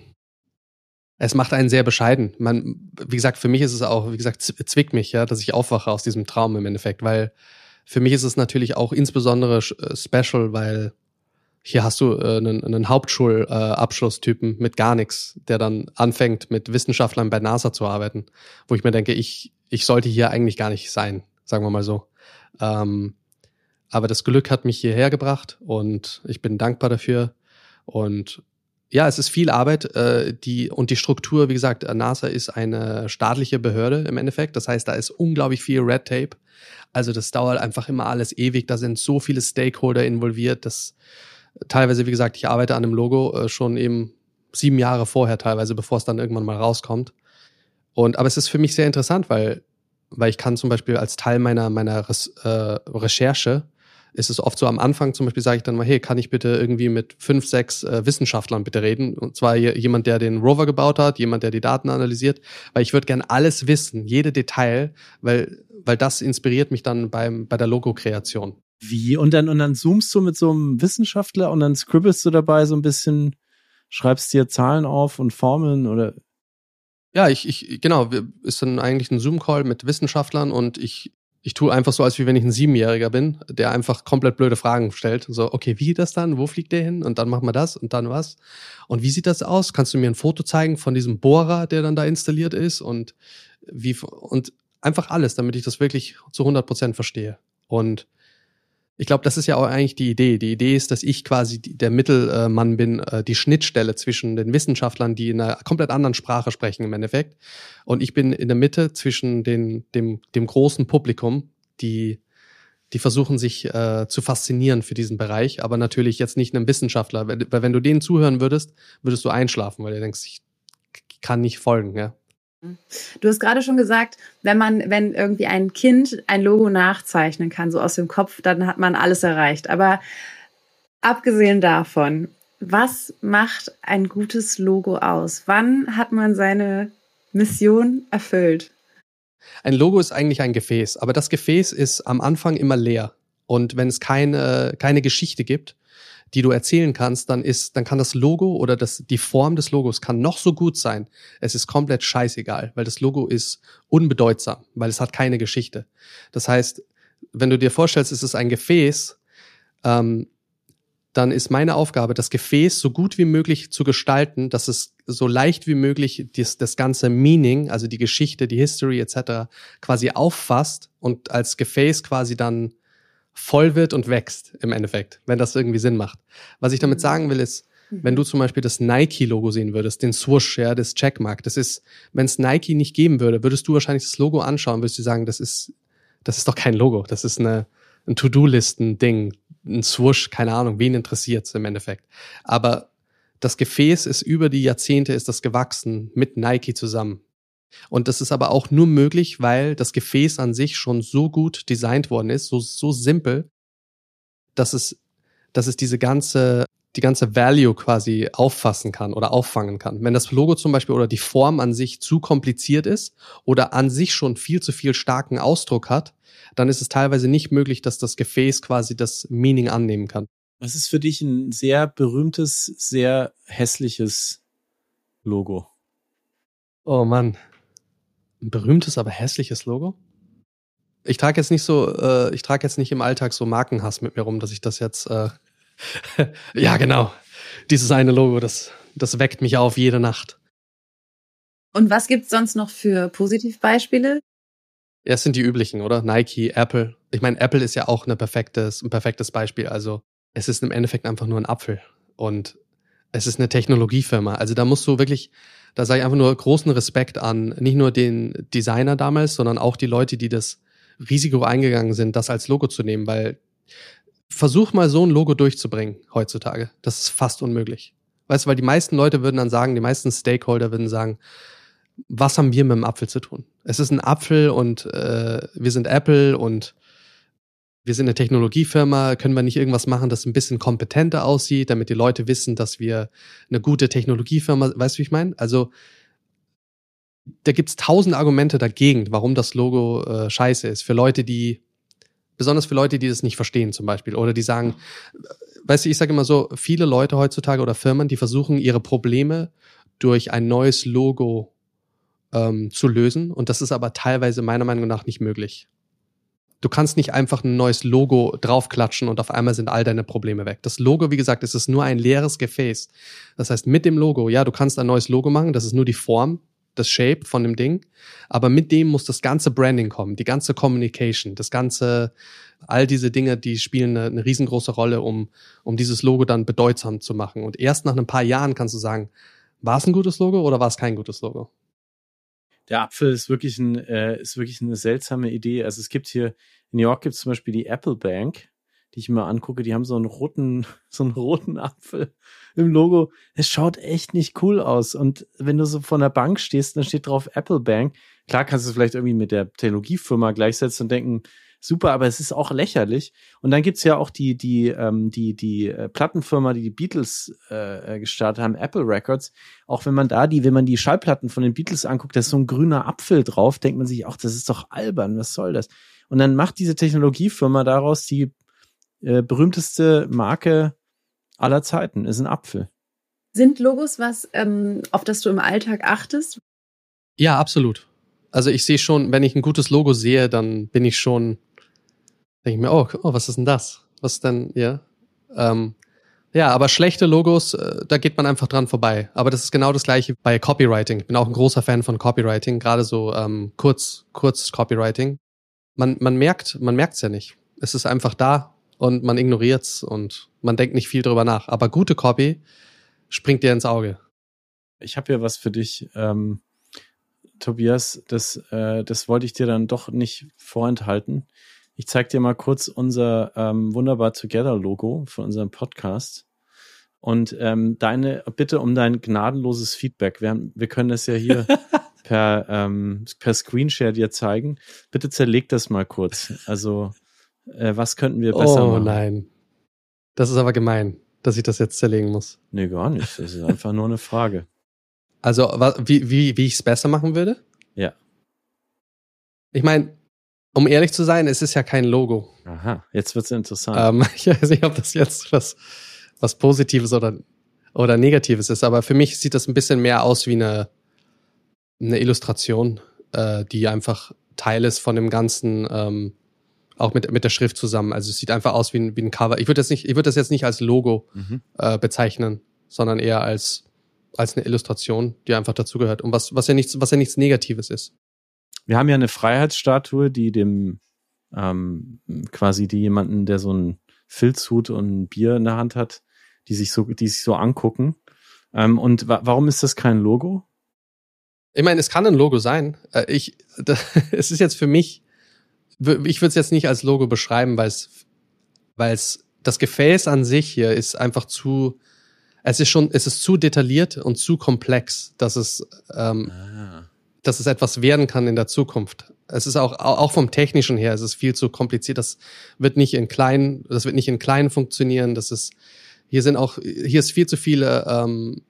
Es macht einen sehr bescheiden. Man, wie gesagt, für mich ist es auch, wie gesagt, zwickt mich, ja, dass ich aufwache aus diesem Traum im Endeffekt, weil für mich ist es natürlich auch insbesondere äh, special, weil hier hast du äh, einen, einen Hauptschulabschlusstypen äh, mit gar nichts, der dann anfängt, mit Wissenschaftlern bei NASA zu arbeiten, wo ich mir denke, ich ich sollte hier eigentlich gar nicht sein, sagen wir mal so. Ähm, aber das Glück hat mich hierher gebracht und ich bin dankbar dafür. Und ja, es ist viel Arbeit, äh, die und die Struktur, wie gesagt, NASA ist eine staatliche Behörde im Endeffekt. Das heißt, da ist unglaublich viel Red Tape. Also das dauert einfach immer alles ewig. Da sind so viele Stakeholder involviert, dass teilweise, wie gesagt, ich arbeite an einem Logo äh, schon eben sieben Jahre vorher teilweise, bevor es dann irgendwann mal rauskommt. Und aber es ist für mich sehr interessant, weil weil ich kann zum Beispiel als Teil meiner meiner Res, äh, Recherche ist es oft so am Anfang zum Beispiel sage ich dann mal, hey, kann ich bitte irgendwie mit fünf, sechs äh, Wissenschaftlern bitte reden? Und zwar jemand, der den Rover gebaut hat, jemand, der die Daten analysiert, weil ich würde gern alles wissen, jede Detail, weil weil das inspiriert mich dann beim bei der Logo-Kreation. Wie? Und dann, und dann zoomst du mit so einem Wissenschaftler und dann scribblest du dabei so ein bisschen, schreibst dir Zahlen auf und Formeln oder? Ja, ich, ich, genau, wir, ist dann eigentlich ein Zoom-Call mit Wissenschaftlern und ich, ich tue einfach so, als wie wenn ich ein Siebenjähriger bin, der einfach komplett blöde Fragen stellt. So, okay, wie geht das dann? Wo fliegt der hin? Und dann machen wir das und dann was? Und wie sieht das aus? Kannst du mir ein Foto zeigen von diesem Bohrer, der dann da installiert ist? Und wie, und einfach alles, damit ich das wirklich zu hundert Prozent verstehe. Und ich glaube, das ist ja auch eigentlich die Idee. Die Idee ist, dass ich quasi der Mittelmann bin, die Schnittstelle zwischen den Wissenschaftlern, die in einer komplett anderen Sprache sprechen im Endeffekt. Und ich bin in der Mitte zwischen den, dem, dem großen Publikum, die, die versuchen, sich äh, zu faszinieren für diesen Bereich, aber natürlich jetzt nicht einem Wissenschaftler. Weil wenn du denen zuhören würdest, würdest du einschlafen, weil du denkst, ich kann nicht folgen, ja. Du hast gerade schon gesagt, wenn man, wenn irgendwie ein Kind ein Logo nachzeichnen kann, so aus dem Kopf, dann hat man alles erreicht. Aber abgesehen davon, was macht ein gutes Logo aus? Wann hat man seine Mission erfüllt? Ein Logo ist eigentlich ein Gefäß, aber das Gefäß ist am Anfang immer leer. Und wenn es keine, keine Geschichte gibt, die du erzählen kannst, dann ist, dann kann das Logo oder das, die Form des Logos kann noch so gut sein. Es ist komplett scheißegal, weil das Logo ist unbedeutsam, weil es hat keine Geschichte. Das heißt, wenn du dir vorstellst, es ist ein Gefäß, ähm, dann ist meine Aufgabe, das Gefäß so gut wie möglich zu gestalten, dass es so leicht wie möglich das, das ganze Meaning, also die Geschichte, die History et cetera quasi auffasst und als Gefäß quasi dann voll wird und wächst im Endeffekt, wenn das irgendwie Sinn macht. Was ich damit sagen will, ist, wenn du zum Beispiel das Nike-Logo sehen würdest, den Swoosh, ja, das Checkmark, das ist, wenn es Nike nicht geben würde, würdest du wahrscheinlich das Logo anschauen, würdest du sagen, das ist, das ist doch kein Logo, das ist eine, ein To-Do-Listen-Ding, ein Swoosh, keine Ahnung, wen interessiert's im Endeffekt. Aber das Gefäß ist über die Jahrzehnte, ist das gewachsen mit Nike zusammen. Und das ist aber auch nur möglich, weil das Gefäß an sich schon so gut designt worden ist, so, so simpel, dass es, dass es diese ganze, die ganze Value quasi auffassen kann oder auffangen kann. Wenn das Logo zum Beispiel oder die Form an sich zu kompliziert ist oder an sich schon viel zu viel starken Ausdruck hat, dann ist es teilweise nicht möglich, dass das Gefäß quasi das Meaning annehmen kann. Was ist für dich ein sehr berühmtes, sehr hässliches Logo? Oh Mann. Ein berühmtes, aber hässliches Logo? Ich trage jetzt nicht so, äh, ich trage jetzt nicht im Alltag so Markenhass mit mir rum, dass ich das jetzt, äh, ja genau, dieses eine Logo, das, das weckt mich auf jede Nacht. Und was gibt's sonst noch für Positivbeispiele? Ja, es sind die üblichen, oder? Nike, Apple. Ich meine, Apple ist ja auch eine perfektes, ein perfektes Beispiel. Also es ist im Endeffekt einfach nur ein Apfel und es ist eine Technologiefirma. Also da musst du wirklich, da sage ich einfach nur großen Respekt an, nicht nur den Designer damals, sondern auch die Leute, die das Risiko eingegangen sind, das als Logo zu nehmen, weil versuch mal so ein Logo durchzubringen heutzutage. Das ist fast unmöglich. Weißt du, weil die meisten Leute würden dann sagen, die meisten Stakeholder würden sagen, was haben wir mit dem Apfel zu tun? Es ist ein Apfel und äh, wir sind Apple und wir sind eine Technologiefirma, können wir nicht irgendwas machen, das ein bisschen kompetenter aussieht, damit die Leute wissen, dass wir eine gute Technologiefirma, weißt du, wie ich meine? Also da gibt's tausend Argumente dagegen, warum das Logo äh, scheiße ist. Für Leute, die, besonders für Leute, die das nicht verstehen zum Beispiel. Oder die sagen, weißt du, ich sage immer so, viele Leute heutzutage oder Firmen, die versuchen, ihre Probleme durch ein neues Logo ähm, zu lösen. Und das ist aber teilweise meiner Meinung nach nicht möglich. Du kannst nicht einfach ein neues Logo draufklatschen und auf einmal sind all deine Probleme weg. Das Logo, wie gesagt, es ist nur ein leeres Gefäß. Das heißt, mit dem Logo, ja, du kannst ein neues Logo machen, das ist nur die Form, das Shape von dem Ding, aber mit dem muss das ganze Branding kommen, die ganze Communication, das ganze, all diese Dinge, die spielen eine, eine riesengroße Rolle, um, um dieses Logo dann bedeutsam zu machen. Und erst nach ein paar Jahren kannst du sagen, war es ein gutes Logo oder war es kein gutes Logo? Der Apfel ist wirklich ein, äh, ist wirklich eine seltsame Idee. Also es gibt hier, in New York gibt es zum Beispiel die Apple Bank, die ich mir angucke, die haben so einen roten, so einen roten Apfel im Logo. Es schaut echt nicht cool aus. Und wenn du so vor der Bank stehst, dann steht drauf Apple Bank. Klar kannst du es vielleicht irgendwie mit der Technologiefirma gleichsetzen und denken, super, aber es ist auch lächerlich. Und dann gibt's ja auch die, die, ähm, die, die äh, Plattenfirma, die die Beatles äh, gestartet haben, Apple Records. Auch wenn man da die, wenn man die Schallplatten von den Beatles anguckt, da ist so ein grüner Apfel drauf, denkt man sich auch, das ist doch albern, was soll das? Und dann macht diese Technologiefirma daraus die äh, berühmteste Marke aller Zeiten, ist ein Apfel. Sind Logos was, ähm, auf das du im Alltag achtest? Ja, absolut. Also ich sehe schon, wenn ich ein gutes Logo sehe, dann bin ich schon, denke ich mir, oh, oh, was ist denn das? Was ist denn, ja? Ähm, ja, aber schlechte Logos, äh, da geht man einfach dran vorbei. Aber das ist genau das Gleiche bei Copywriting. Ich bin auch ein großer Fan von Copywriting, gerade so ähm, kurz, kurz Copywriting. Man, man merkt, man merkt's ja nicht. Es ist einfach da und man ignoriert's und man denkt nicht viel drüber nach. Aber gute Copy springt dir ins Auge. Ich habe ja was für dich, ähm, Tobias. Das, äh, das wollte ich dir dann doch nicht vorenthalten. Ich zeig dir mal kurz unser ähm, Wunderbar Together Logo von unserem Podcast und ähm, deine Bitte um dein gnadenloses Feedback. Wir, haben, wir können das ja hier per ähm, per Screenshare dir zeigen. Bitte zerleg das mal kurz. Also äh, was könnten wir besser oh, machen? Oh nein, das ist aber gemein, dass ich das jetzt zerlegen muss. Nee, gar nicht. Das ist einfach nur eine Frage. Also wie wie wie ich es besser machen würde? Ja. Ich meine, um ehrlich zu sein, es ist ja kein Logo. Aha, jetzt wird's interessant. Ähm, ich weiß nicht, ob das jetzt was, was Positives oder, oder Negatives ist, aber für mich sieht das ein bisschen mehr aus wie eine, eine Illustration, äh, die einfach Teil ist von dem Ganzen, ähm, auch mit, mit der Schrift zusammen. Also es sieht einfach aus wie ein, wie ein Cover. Ich würde das nicht, ich würde das jetzt nicht als Logo mhm. äh, bezeichnen, sondern eher als, als eine Illustration, die einfach dazugehört. Und was, was ja nichts, was ja nichts Negatives ist. Wir haben ja eine Freiheitsstatue, die dem ähm, quasi die jemanden, der so ein Filzhut und ein Bier in der Hand hat, die sich so, die sich so angucken. Ähm, und wa- warum ist das kein Logo? Ich meine, es kann ein Logo sein. Äh, ich, das, es ist jetzt für mich, ich würde es jetzt nicht als Logo beschreiben, weil es, weil es das Gefäß an sich hier ist einfach zu, es ist schon, es ist zu detailliert und zu komplex, dass es ähm, ah. dass es etwas werden kann in der Zukunft. Es ist auch, auch vom Technischen her, es ist viel zu kompliziert. Das wird nicht in klein, das wird nicht in klein funktionieren. Das ist, hier sind auch, hier ist viel zu viele ähm,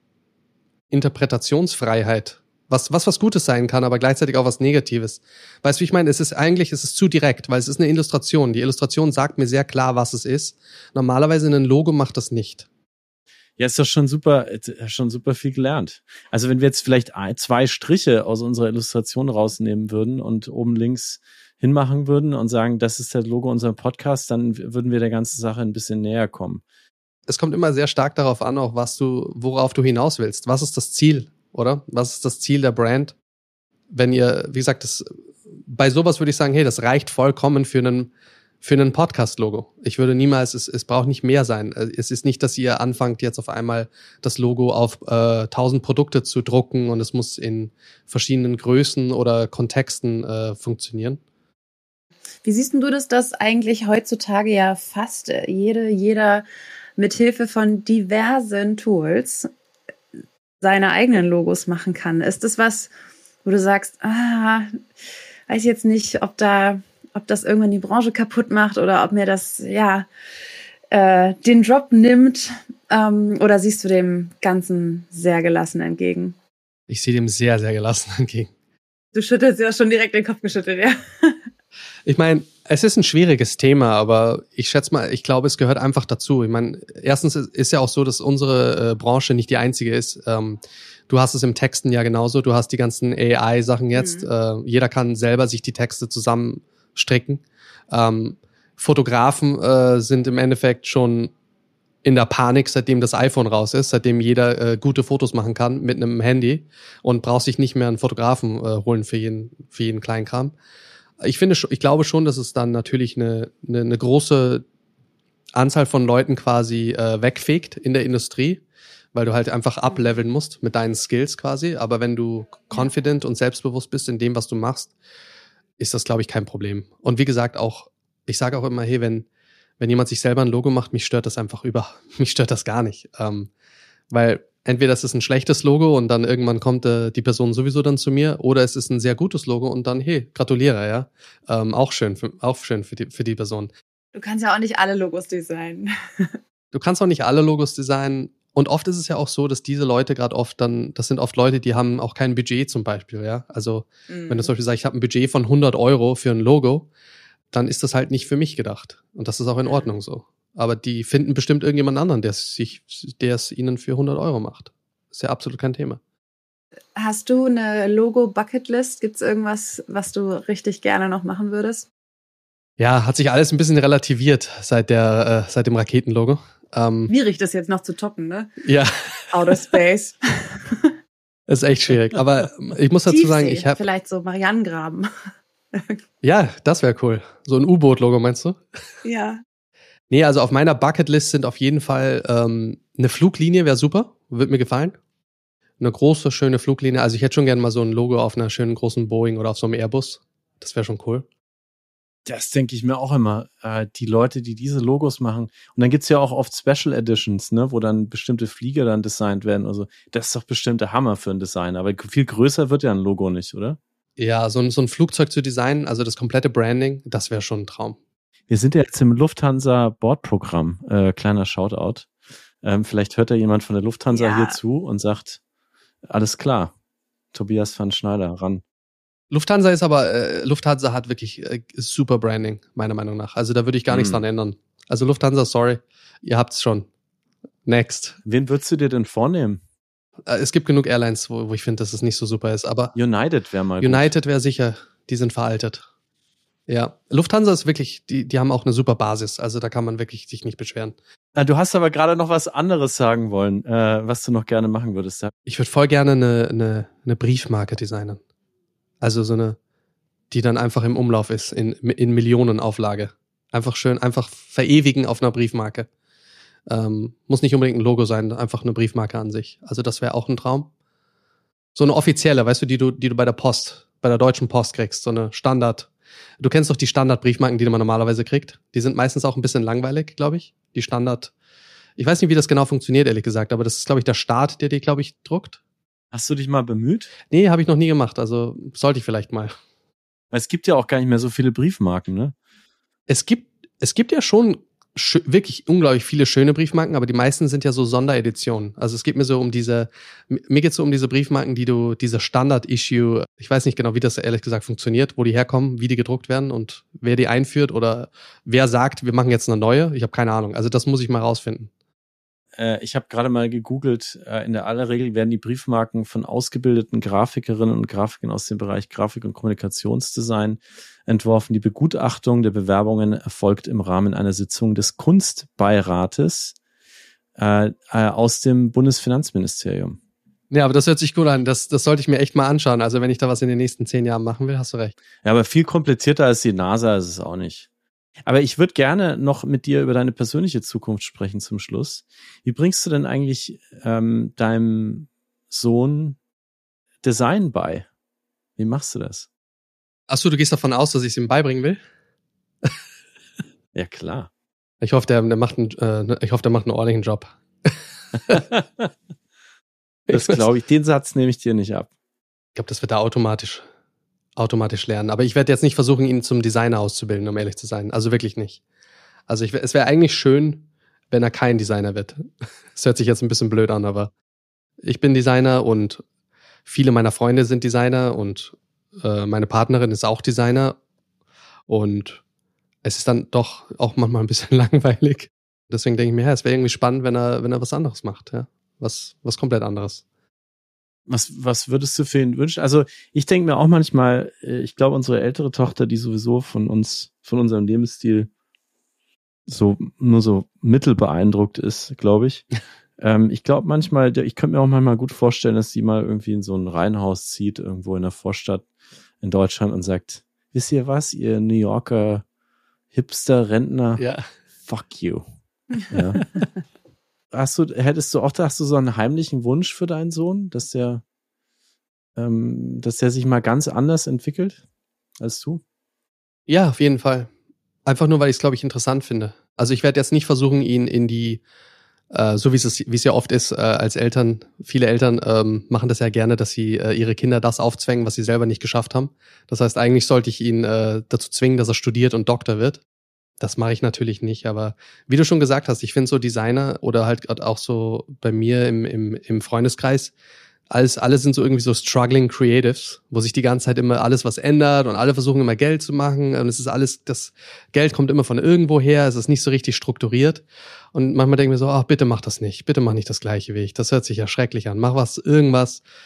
Interpretationsfreiheit. Was, was was Gutes sein kann, aber gleichzeitig auch was Negatives. Weißt du, wie ich meine? Es ist eigentlich, es ist zu direkt, weil es ist eine Illustration. Die Illustration sagt mir sehr klar, was es ist. Normalerweise ein Logo macht das nicht. Ja, ist doch schon super, schon super viel gelernt. Also wenn wir jetzt vielleicht ein, zwei Striche aus unserer Illustration rausnehmen würden und oben links hinmachen würden und sagen, das ist das Logo unserer Podcast, dann würden wir der ganzen Sache ein bisschen näher kommen. Es kommt immer sehr stark darauf an, auch was du, worauf du hinaus willst. Was ist das Ziel, oder? Was ist das Ziel der Brand? Wenn ihr, wie gesagt, das, bei sowas würde ich sagen, hey, das reicht vollkommen für einen Für einen Podcast-Logo. Ich würde niemals, es, es braucht nicht mehr sein. Es ist nicht, dass ihr anfangt, jetzt auf einmal das Logo auf äh, tausend Produkte zu drucken und es muss in verschiedenen Größen oder Kontexten äh, funktionieren. Wie siehst du das, dass eigentlich heutzutage ja fast jede, jeder mit Hilfe von diversen Tools seine eigenen Logos machen kann? Ist das was, wo du sagst, ah, weiß jetzt nicht, ob da ob das irgendwann die Branche kaputt macht oder ob mir das, ja, äh, den Job nimmt, ähm, oder siehst du dem Ganzen sehr gelassen entgegen? Ich sehe dem sehr, sehr gelassen entgegen. Du schüttelst ja schon direkt den Kopf geschüttelt, ja. Ich meine, es ist ein schwieriges Thema, aber ich schätze mal, ich glaube, es gehört einfach dazu. Ich meine, erstens ist ja auch so, dass unsere äh, Branche nicht die einzige ist. Ähm, du hast es im Texten ja genauso. Du hast die ganzen A I-Sachen jetzt. Mhm. Äh, jeder kann selber sich die Texte zusammen stricken. Ähm, Fotografen äh, sind im Endeffekt schon in der Panik, seitdem das iPhone raus ist, seitdem jeder äh, gute Fotos machen kann mit einem Handy und braucht sich nicht mehr einen Fotografen äh, holen für jeden, für jeden Kleinkram. Ich finde, ich glaube schon, dass es dann natürlich eine, eine, eine große Anzahl von Leuten quasi äh, wegfegt in der Industrie, weil du halt einfach upleveln musst mit deinen Skills quasi. Aber wenn du confident und selbstbewusst bist in dem, was du machst, ist das, glaube ich, kein Problem. Und wie gesagt, auch, ich sage auch immer, hey, wenn, wenn jemand sich selber ein Logo macht, mich stört das einfach über, mich stört das gar nicht. Ähm, weil entweder es ist ein schlechtes Logo und dann irgendwann kommt äh, die Person sowieso dann zu mir, oder es ist ein sehr gutes Logo und dann, hey, gratuliere, ja. Ähm, auch schön, für, auch schön für die, für die Person. Du kannst ja auch nicht alle Logos designen. Du kannst auch nicht alle Logos designen. Und oft ist es ja auch so, dass diese Leute gerade oft dann, das sind oft Leute, die haben auch kein Budget zum Beispiel, ja. Also mhm. wenn du zum Beispiel sagst, ich habe ein Budget von hundert Euro für ein Logo, dann ist das halt nicht für mich gedacht. Und das ist auch in Ordnung so. Aber die finden bestimmt irgendjemand anderen, der sich, der es ihnen für hundert Euro macht. Ist ja absolut kein Thema. Hast du eine Logo-Bucketlist? Gibt es irgendwas, was du richtig gerne noch machen würdest? Ja, hat sich alles ein bisschen relativiert seit der, äh, seit dem Raketenlogo. Ähm, Schwierig, das jetzt noch zu toppen, ne? Ja. Outer Space. Das ist echt schwierig. Aber ich muss dazu Tiefsee, sagen, ich habe vielleicht so Marianengraben. Ja, das wäre cool. So ein U-Boot-Logo, meinst du? Ja. Nee, also auf meiner Bucketlist sind auf jeden Fall ähm, eine Fluglinie, wäre super, würde mir gefallen. Eine große, schöne Fluglinie. Also ich hätte schon gerne mal so ein Logo auf einer schönen großen Boeing oder auf so einem Airbus. Das wäre schon cool. Das denke ich mir auch immer. Äh, die Leute, die diese Logos machen. Und dann gibt's ja auch oft Special Editions, ne, wo dann bestimmte Flieger dann designt werden. Also das ist doch bestimmt der Hammer für ein Design. Aber viel größer wird ja ein Logo nicht, oder? Ja, so ein, so ein Flugzeug zu designen, also das komplette Branding, das wäre schon ein Traum. Wir sind ja jetzt im Lufthansa-Bordprogramm. Äh, kleiner Shoutout. Ähm, vielleicht hört da jemand von der Lufthansa Ja. hier zu und sagt, alles klar, Tobias van Schneider, ran. Lufthansa ist aber, äh, Lufthansa hat wirklich äh, super Branding, meiner Meinung nach. Also da würde ich gar nichts Hm. dran ändern. Also Lufthansa, sorry, ihr habt's schon. Next. Wen würdest du dir denn vornehmen? Äh, es gibt genug Airlines, wo, wo ich finde, dass es nicht so super ist, aber United wäre mal gut. United wäre sicher, die sind veraltet. Ja, Lufthansa ist wirklich, die, die haben auch eine super Basis, also da kann man wirklich sich nicht beschweren. Ah, du hast aber gerade noch was anderes sagen wollen, äh, was du noch gerne machen würdest. Ich würde voll gerne eine, eine, eine Briefmarke designen. Also so eine, die dann einfach im Umlauf ist, in, in Millionenauflage. Einfach schön, einfach verewigen auf einer Briefmarke. Ähm, muss nicht unbedingt ein Logo sein, einfach eine Briefmarke an sich. Also das wäre auch ein Traum. So eine offizielle, weißt du, die du, die du bei der Post, bei der Deutschen Post kriegst, so eine Standard. Du kennst doch die Standard-Briefmarken, die man normalerweise kriegt. Die sind meistens auch ein bisschen langweilig, glaube ich. Die Standard. Ich weiß nicht, wie das genau funktioniert, ehrlich gesagt, aber das ist, glaube ich, der Staat, der die, glaube ich, druckt. Hast du dich mal bemüht? Nee, habe ich noch nie gemacht, also sollte ich vielleicht mal. Weil es gibt ja auch gar nicht mehr so viele Briefmarken, ne? Es gibt, es gibt ja schon schö- wirklich unglaublich viele schöne Briefmarken, aber die meisten sind ja so Sondereditionen. Also es geht mir so um diese, m- mir geht es so um diese Briefmarken, die du, diese Standard-Issue, ich weiß nicht genau, wie das ehrlich gesagt funktioniert, wo die herkommen, wie die gedruckt werden und wer die einführt oder wer sagt, wir machen jetzt eine neue. Ich habe keine Ahnung. Also das muss ich mal rausfinden. Äh, ich habe gerade mal gegoogelt, äh, in der aller Regel werden die Briefmarken von ausgebildeten Grafikerinnen und Grafikern aus dem Bereich Grafik- und Kommunikationsdesign entworfen. Die Begutachtung der Bewerbungen erfolgt im Rahmen einer Sitzung des Kunstbeirates äh, äh, aus dem Bundesfinanzministerium. Ja, aber das hört sich gut an. Das, das sollte ich mir echt mal anschauen. Also wenn ich da was in den nächsten zehn Jahren machen will, hast du recht. Ja, aber viel komplizierter als die NASA ist es auch nicht. Aber ich würde gerne noch mit dir über deine persönliche Zukunft sprechen zum Schluss. Wie bringst du denn eigentlich ähm, deinem Sohn Design bei? Wie machst du das? Achso, du gehst davon aus, dass ich es ihm beibringen will? Ja, klar. Ich hoffe, der, der macht einen, äh, ich hoffe, der macht einen ordentlichen Job. Das glaube ich, den Satz nehme ich dir nicht ab. Ich glaube, das wird er automatisch, automatisch lernen. Aber ich werde jetzt nicht versuchen, ihn zum Designer auszubilden, um ehrlich zu sein. Also wirklich nicht. Also ich, es wäre eigentlich schön, wenn er kein Designer wird. Es hört sich jetzt ein bisschen blöd an, aber ich bin Designer und viele meiner Freunde sind Designer und äh, meine Partnerin ist auch Designer. Und es ist dann doch auch manchmal ein bisschen langweilig. Deswegen denke ich mir, ja, es wäre irgendwie spannend, wenn er, wenn er was anderes macht, ja. Was, was komplett anderes. Was, was würdest du für ihn wünschen? Also ich denke mir auch manchmal, äh, ich glaube, unsere ältere Tochter, die sowieso von uns, von unserem Lebensstil so nur so mittel beeindruckt ist, glaube ich. ähm, ich glaube manchmal, der- ich könnte mir auch manchmal gut vorstellen, dass sie mal irgendwie in so ein Reihenhaus zieht, irgendwo in der Vorstadt in Deutschland und sagt, wisst ihr was, ihr New Yorker Hipster-Rentner, Ja. fuck you. Ja. Hast du, hättest du auch, hast du so einen heimlichen Wunsch für deinen Sohn, dass der, ähm, dass der sich mal ganz anders entwickelt als du? Ja, auf jeden Fall. Einfach nur, weil ich es, glaube ich, interessant finde. Also ich werde jetzt nicht versuchen, ihn in die, äh, so wie es wie es ja oft ist, äh, als Eltern, viele Eltern ähm, machen das ja gerne, dass sie äh, ihre Kinder das aufzwängen, was sie selber nicht geschafft haben. Das heißt, eigentlich sollte ich ihn äh, dazu zwingen, dass er studiert und Doktor wird. Das mache ich natürlich nicht, aber wie du schon gesagt hast, ich finde so Designer oder halt gerade auch so bei mir im, im, im Freundeskreis, alles, alle sind so irgendwie so struggling Creatives, wo sich die ganze Zeit immer alles was ändert und alle versuchen immer Geld zu machen und es ist alles, das Geld kommt immer von irgendwo her, es ist nicht so richtig strukturiert und manchmal denke ich mir so, ach bitte mach das nicht, bitte mach nicht das gleiche wie ich, das hört sich ja schrecklich an, mach was, irgendwas,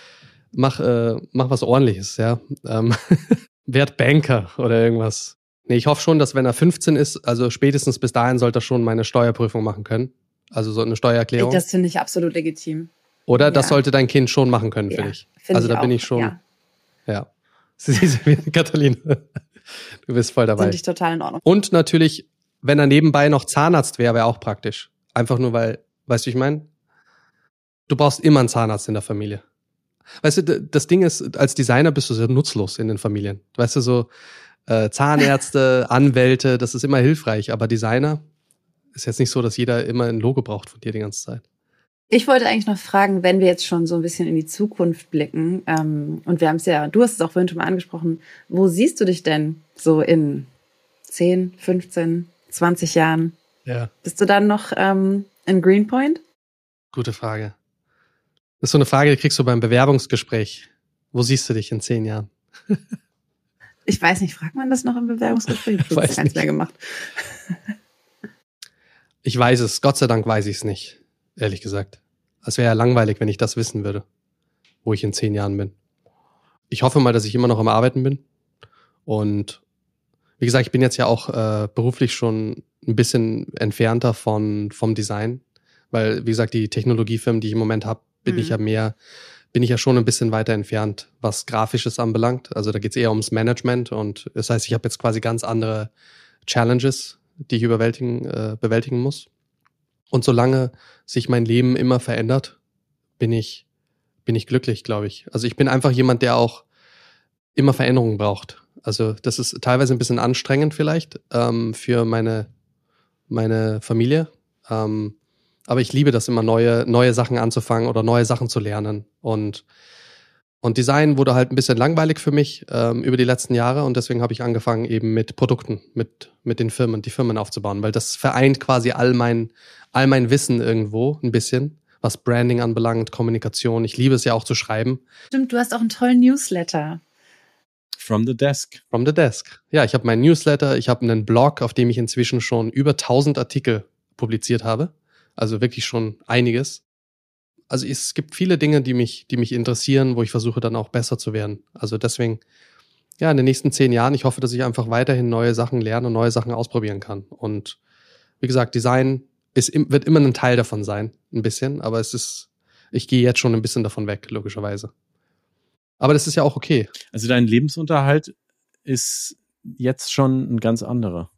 mach, äh, mach was Ordentliches, ja. Ähm, werd Banker oder irgendwas. Nee, ich hoffe schon, dass wenn er fünfzehn ist, also spätestens bis dahin sollte er schon meine Steuerprüfung machen können. Also so eine Steuererklärung. Das finde ich absolut legitim. Oder Ja. das sollte dein Kind schon machen können, Ja, finde ich. find Also ich da bin auch, ich schon, ja. ja. Katharina, du bist voll dabei. Finde ich total in Ordnung. Und natürlich, wenn er nebenbei noch Zahnarzt wäre, wäre auch praktisch. Einfach nur, weil, weißt du, wie ich meine? Du brauchst immer einen Zahnarzt in der Familie. Weißt du, das Ding ist, als Designer bist du sehr nutzlos in den Familien. Weißt du, so äh, Zahnärzte, Anwälte, das ist immer hilfreich. Aber Designer ist jetzt nicht so, dass jeder immer ein Logo braucht von dir die ganze Zeit. Ich wollte eigentlich noch fragen, wenn wir jetzt schon so ein bisschen in die Zukunft blicken, ähm, und wir haben es ja, du hast es auch vorhin schon mal angesprochen, wo siehst du dich denn so in zehn, fünfzehn, zwanzig Jahren? Ja. Bist du dann noch ähm, in Greenpoint? Gute Frage. Das ist so eine Frage, die kriegst du beim Bewerbungsgespräch. Wo siehst du dich in zehn Jahren? Ich weiß nicht, fragt man das noch im Bewerbungsgespräch? Ich habe keins mehr gemacht. Ich weiß es, Gott sei Dank weiß ich es nicht, ehrlich gesagt. Es wäre ja langweilig, wenn ich das wissen würde, wo ich in zehn Jahren bin. Ich hoffe mal, dass ich immer noch am Arbeiten bin. Und wie gesagt, ich bin jetzt ja auch äh, beruflich schon ein bisschen entfernter von vom Design, weil, wie gesagt, die Technologiefirmen, die ich im Moment habe, bin mhm. ich ja mehr, bin ich ja schon ein bisschen weiter entfernt, was Grafisches anbelangt. Also da geht es eher ums Management und das heißt, ich habe jetzt quasi ganz andere Challenges, die ich überwältigen, äh, bewältigen muss. Und solange sich mein Leben immer verändert, bin ich, bin ich glücklich, glaube ich. Also ich bin einfach jemand, der auch immer Veränderungen braucht. Also das ist teilweise ein bisschen anstrengend vielleicht ähm, für meine, meine Familie. Ähm, aber ich liebe das immer, neue, neue Sachen anzufangen oder neue Sachen zu lernen. Und, und Design wurde halt ein bisschen langweilig für mich ähm, über die letzten Jahre. Und deswegen habe ich angefangen eben mit Produkten, mit, mit den Firmen, die Firmen aufzubauen. Weil das vereint quasi all mein, all mein Wissen irgendwo ein bisschen, was Branding anbelangt, Kommunikation. Ich liebe es ja auch zu schreiben. Stimmt, du hast auch einen tollen Newsletter. From the Desk. From the Desk. Ja, ich habe meinen Newsletter, ich habe einen Blog, auf dem ich inzwischen schon über tausend Artikel publiziert habe. Also wirklich schon einiges. Also es gibt viele Dinge, die mich, die mich interessieren, wo ich versuche dann auch besser zu werden. Also deswegen, ja, in den nächsten zehn Jahren, ich hoffe, dass ich einfach weiterhin neue Sachen lernen und neue Sachen ausprobieren kann. Und wie gesagt, Design ist, wird immer ein Teil davon sein, ein bisschen. Aber es ist, ich gehe jetzt schon ein bisschen davon weg, logischerweise. Aber das ist ja auch okay. Also dein Lebensunterhalt ist jetzt schon ein ganz anderer.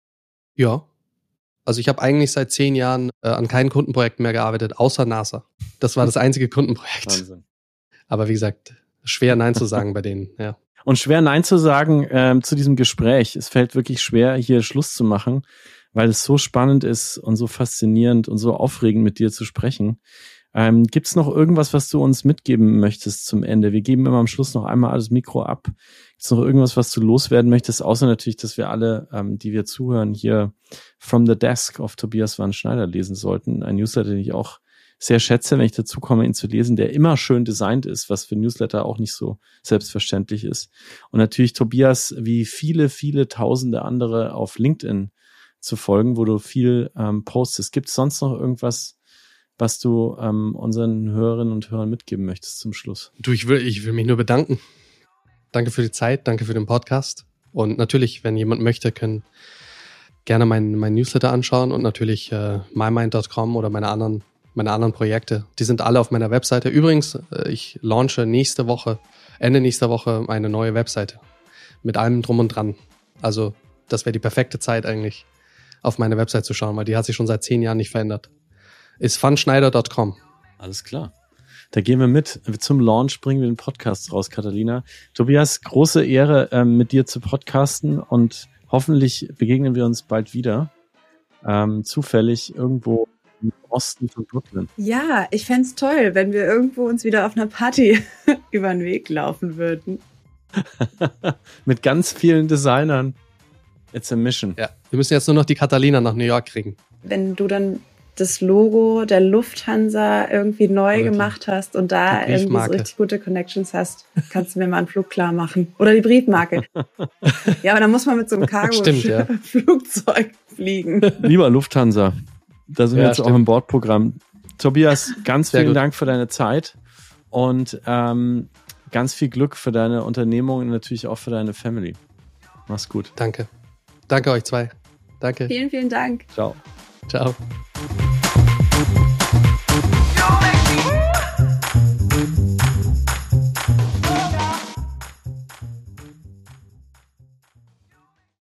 Ja. Also ich habe eigentlich seit zehn Jahren äh, an keinen Kundenprojekten mehr gearbeitet, außer NASA. Das war das einzige Kundenprojekt. Wahnsinn. Aber wie gesagt, schwer Nein zu sagen bei denen, ja. Und schwer Nein zu sagen ähm, zu diesem Gespräch. Es fällt wirklich schwer, hier Schluss zu machen, weil es so spannend ist und so faszinierend und so aufregend, mit dir zu sprechen. Ähm, Gibt es noch irgendwas, was du uns mitgeben möchtest zum Ende? Wir geben immer am Schluss noch einmal alles Mikro ab. Gibt es noch irgendwas, was du loswerden möchtest? Außer natürlich, dass wir alle, ähm, die wir zuhören, hier From the Desk auf Tobias van Schneider lesen sollten. Ein Newsletter, den ich auch sehr schätze, wenn ich dazu komme, ihn zu lesen, der immer schön designt ist, was für Newsletter auch nicht so selbstverständlich ist. Und natürlich Tobias, wie viele, viele tausende andere auf LinkedIn zu folgen, wo du viel ähm, postest. Gibt es sonst noch irgendwas, was du ähm, unseren Hörerinnen und Hörern mitgeben möchtest zum Schluss? Du, ich will, ich will mich nur bedanken. Danke für die Zeit, danke für den Podcast. Und natürlich, wenn jemand möchte, können gerne meinen mein Newsletter anschauen und natürlich äh, mymind Punkt com oder meine anderen, meine anderen Projekte. Die sind alle auf meiner Webseite. Übrigens, äh, ich launche nächste Woche, Ende nächster Woche eine neue Webseite mit allem drum und dran. Also das wäre die perfekte Zeit eigentlich, auf meine Website zu schauen, weil die hat sich schon seit zehn Jahren nicht verändert. Ist vanschneider Punkt com. Alles klar. Da gehen wir mit. Zum Launch bringen wir den Podcast raus, Katharina. Tobias, große Ehre, ähm, mit dir zu podcasten und hoffentlich begegnen wir uns bald wieder. Ähm, zufällig irgendwo im Osten von Brooklyn. Ja, ich fände es toll, wenn wir irgendwo uns wieder auf einer Party über den Weg laufen würden. Mit ganz vielen Designern. It's a mission. Ja, wir müssen jetzt nur noch die Catalina nach New York kriegen. Wenn du dann das Logo der Lufthansa irgendwie neu Oder gemacht hast und da die irgendwie so Briefmarke. richtig gute Connections hast, kannst du mir mal einen Flug klar machen. Oder die Briefmarke. Ja, aber dann muss man mit so einem Stimmt, ja. Cargo-Flugzeug fliegen. Lieber Lufthansa, da sind wir Ja, jetzt stimmt. auch im Bordprogramm. Tobias, ganz Sehr vielen gut. Dank für deine Zeit und ähm, ganz viel Glück für deine Unternehmung und natürlich auch für deine Family. Mach's gut. Danke. Danke euch zwei. Danke. Vielen, vielen Dank. Ciao. Ciao.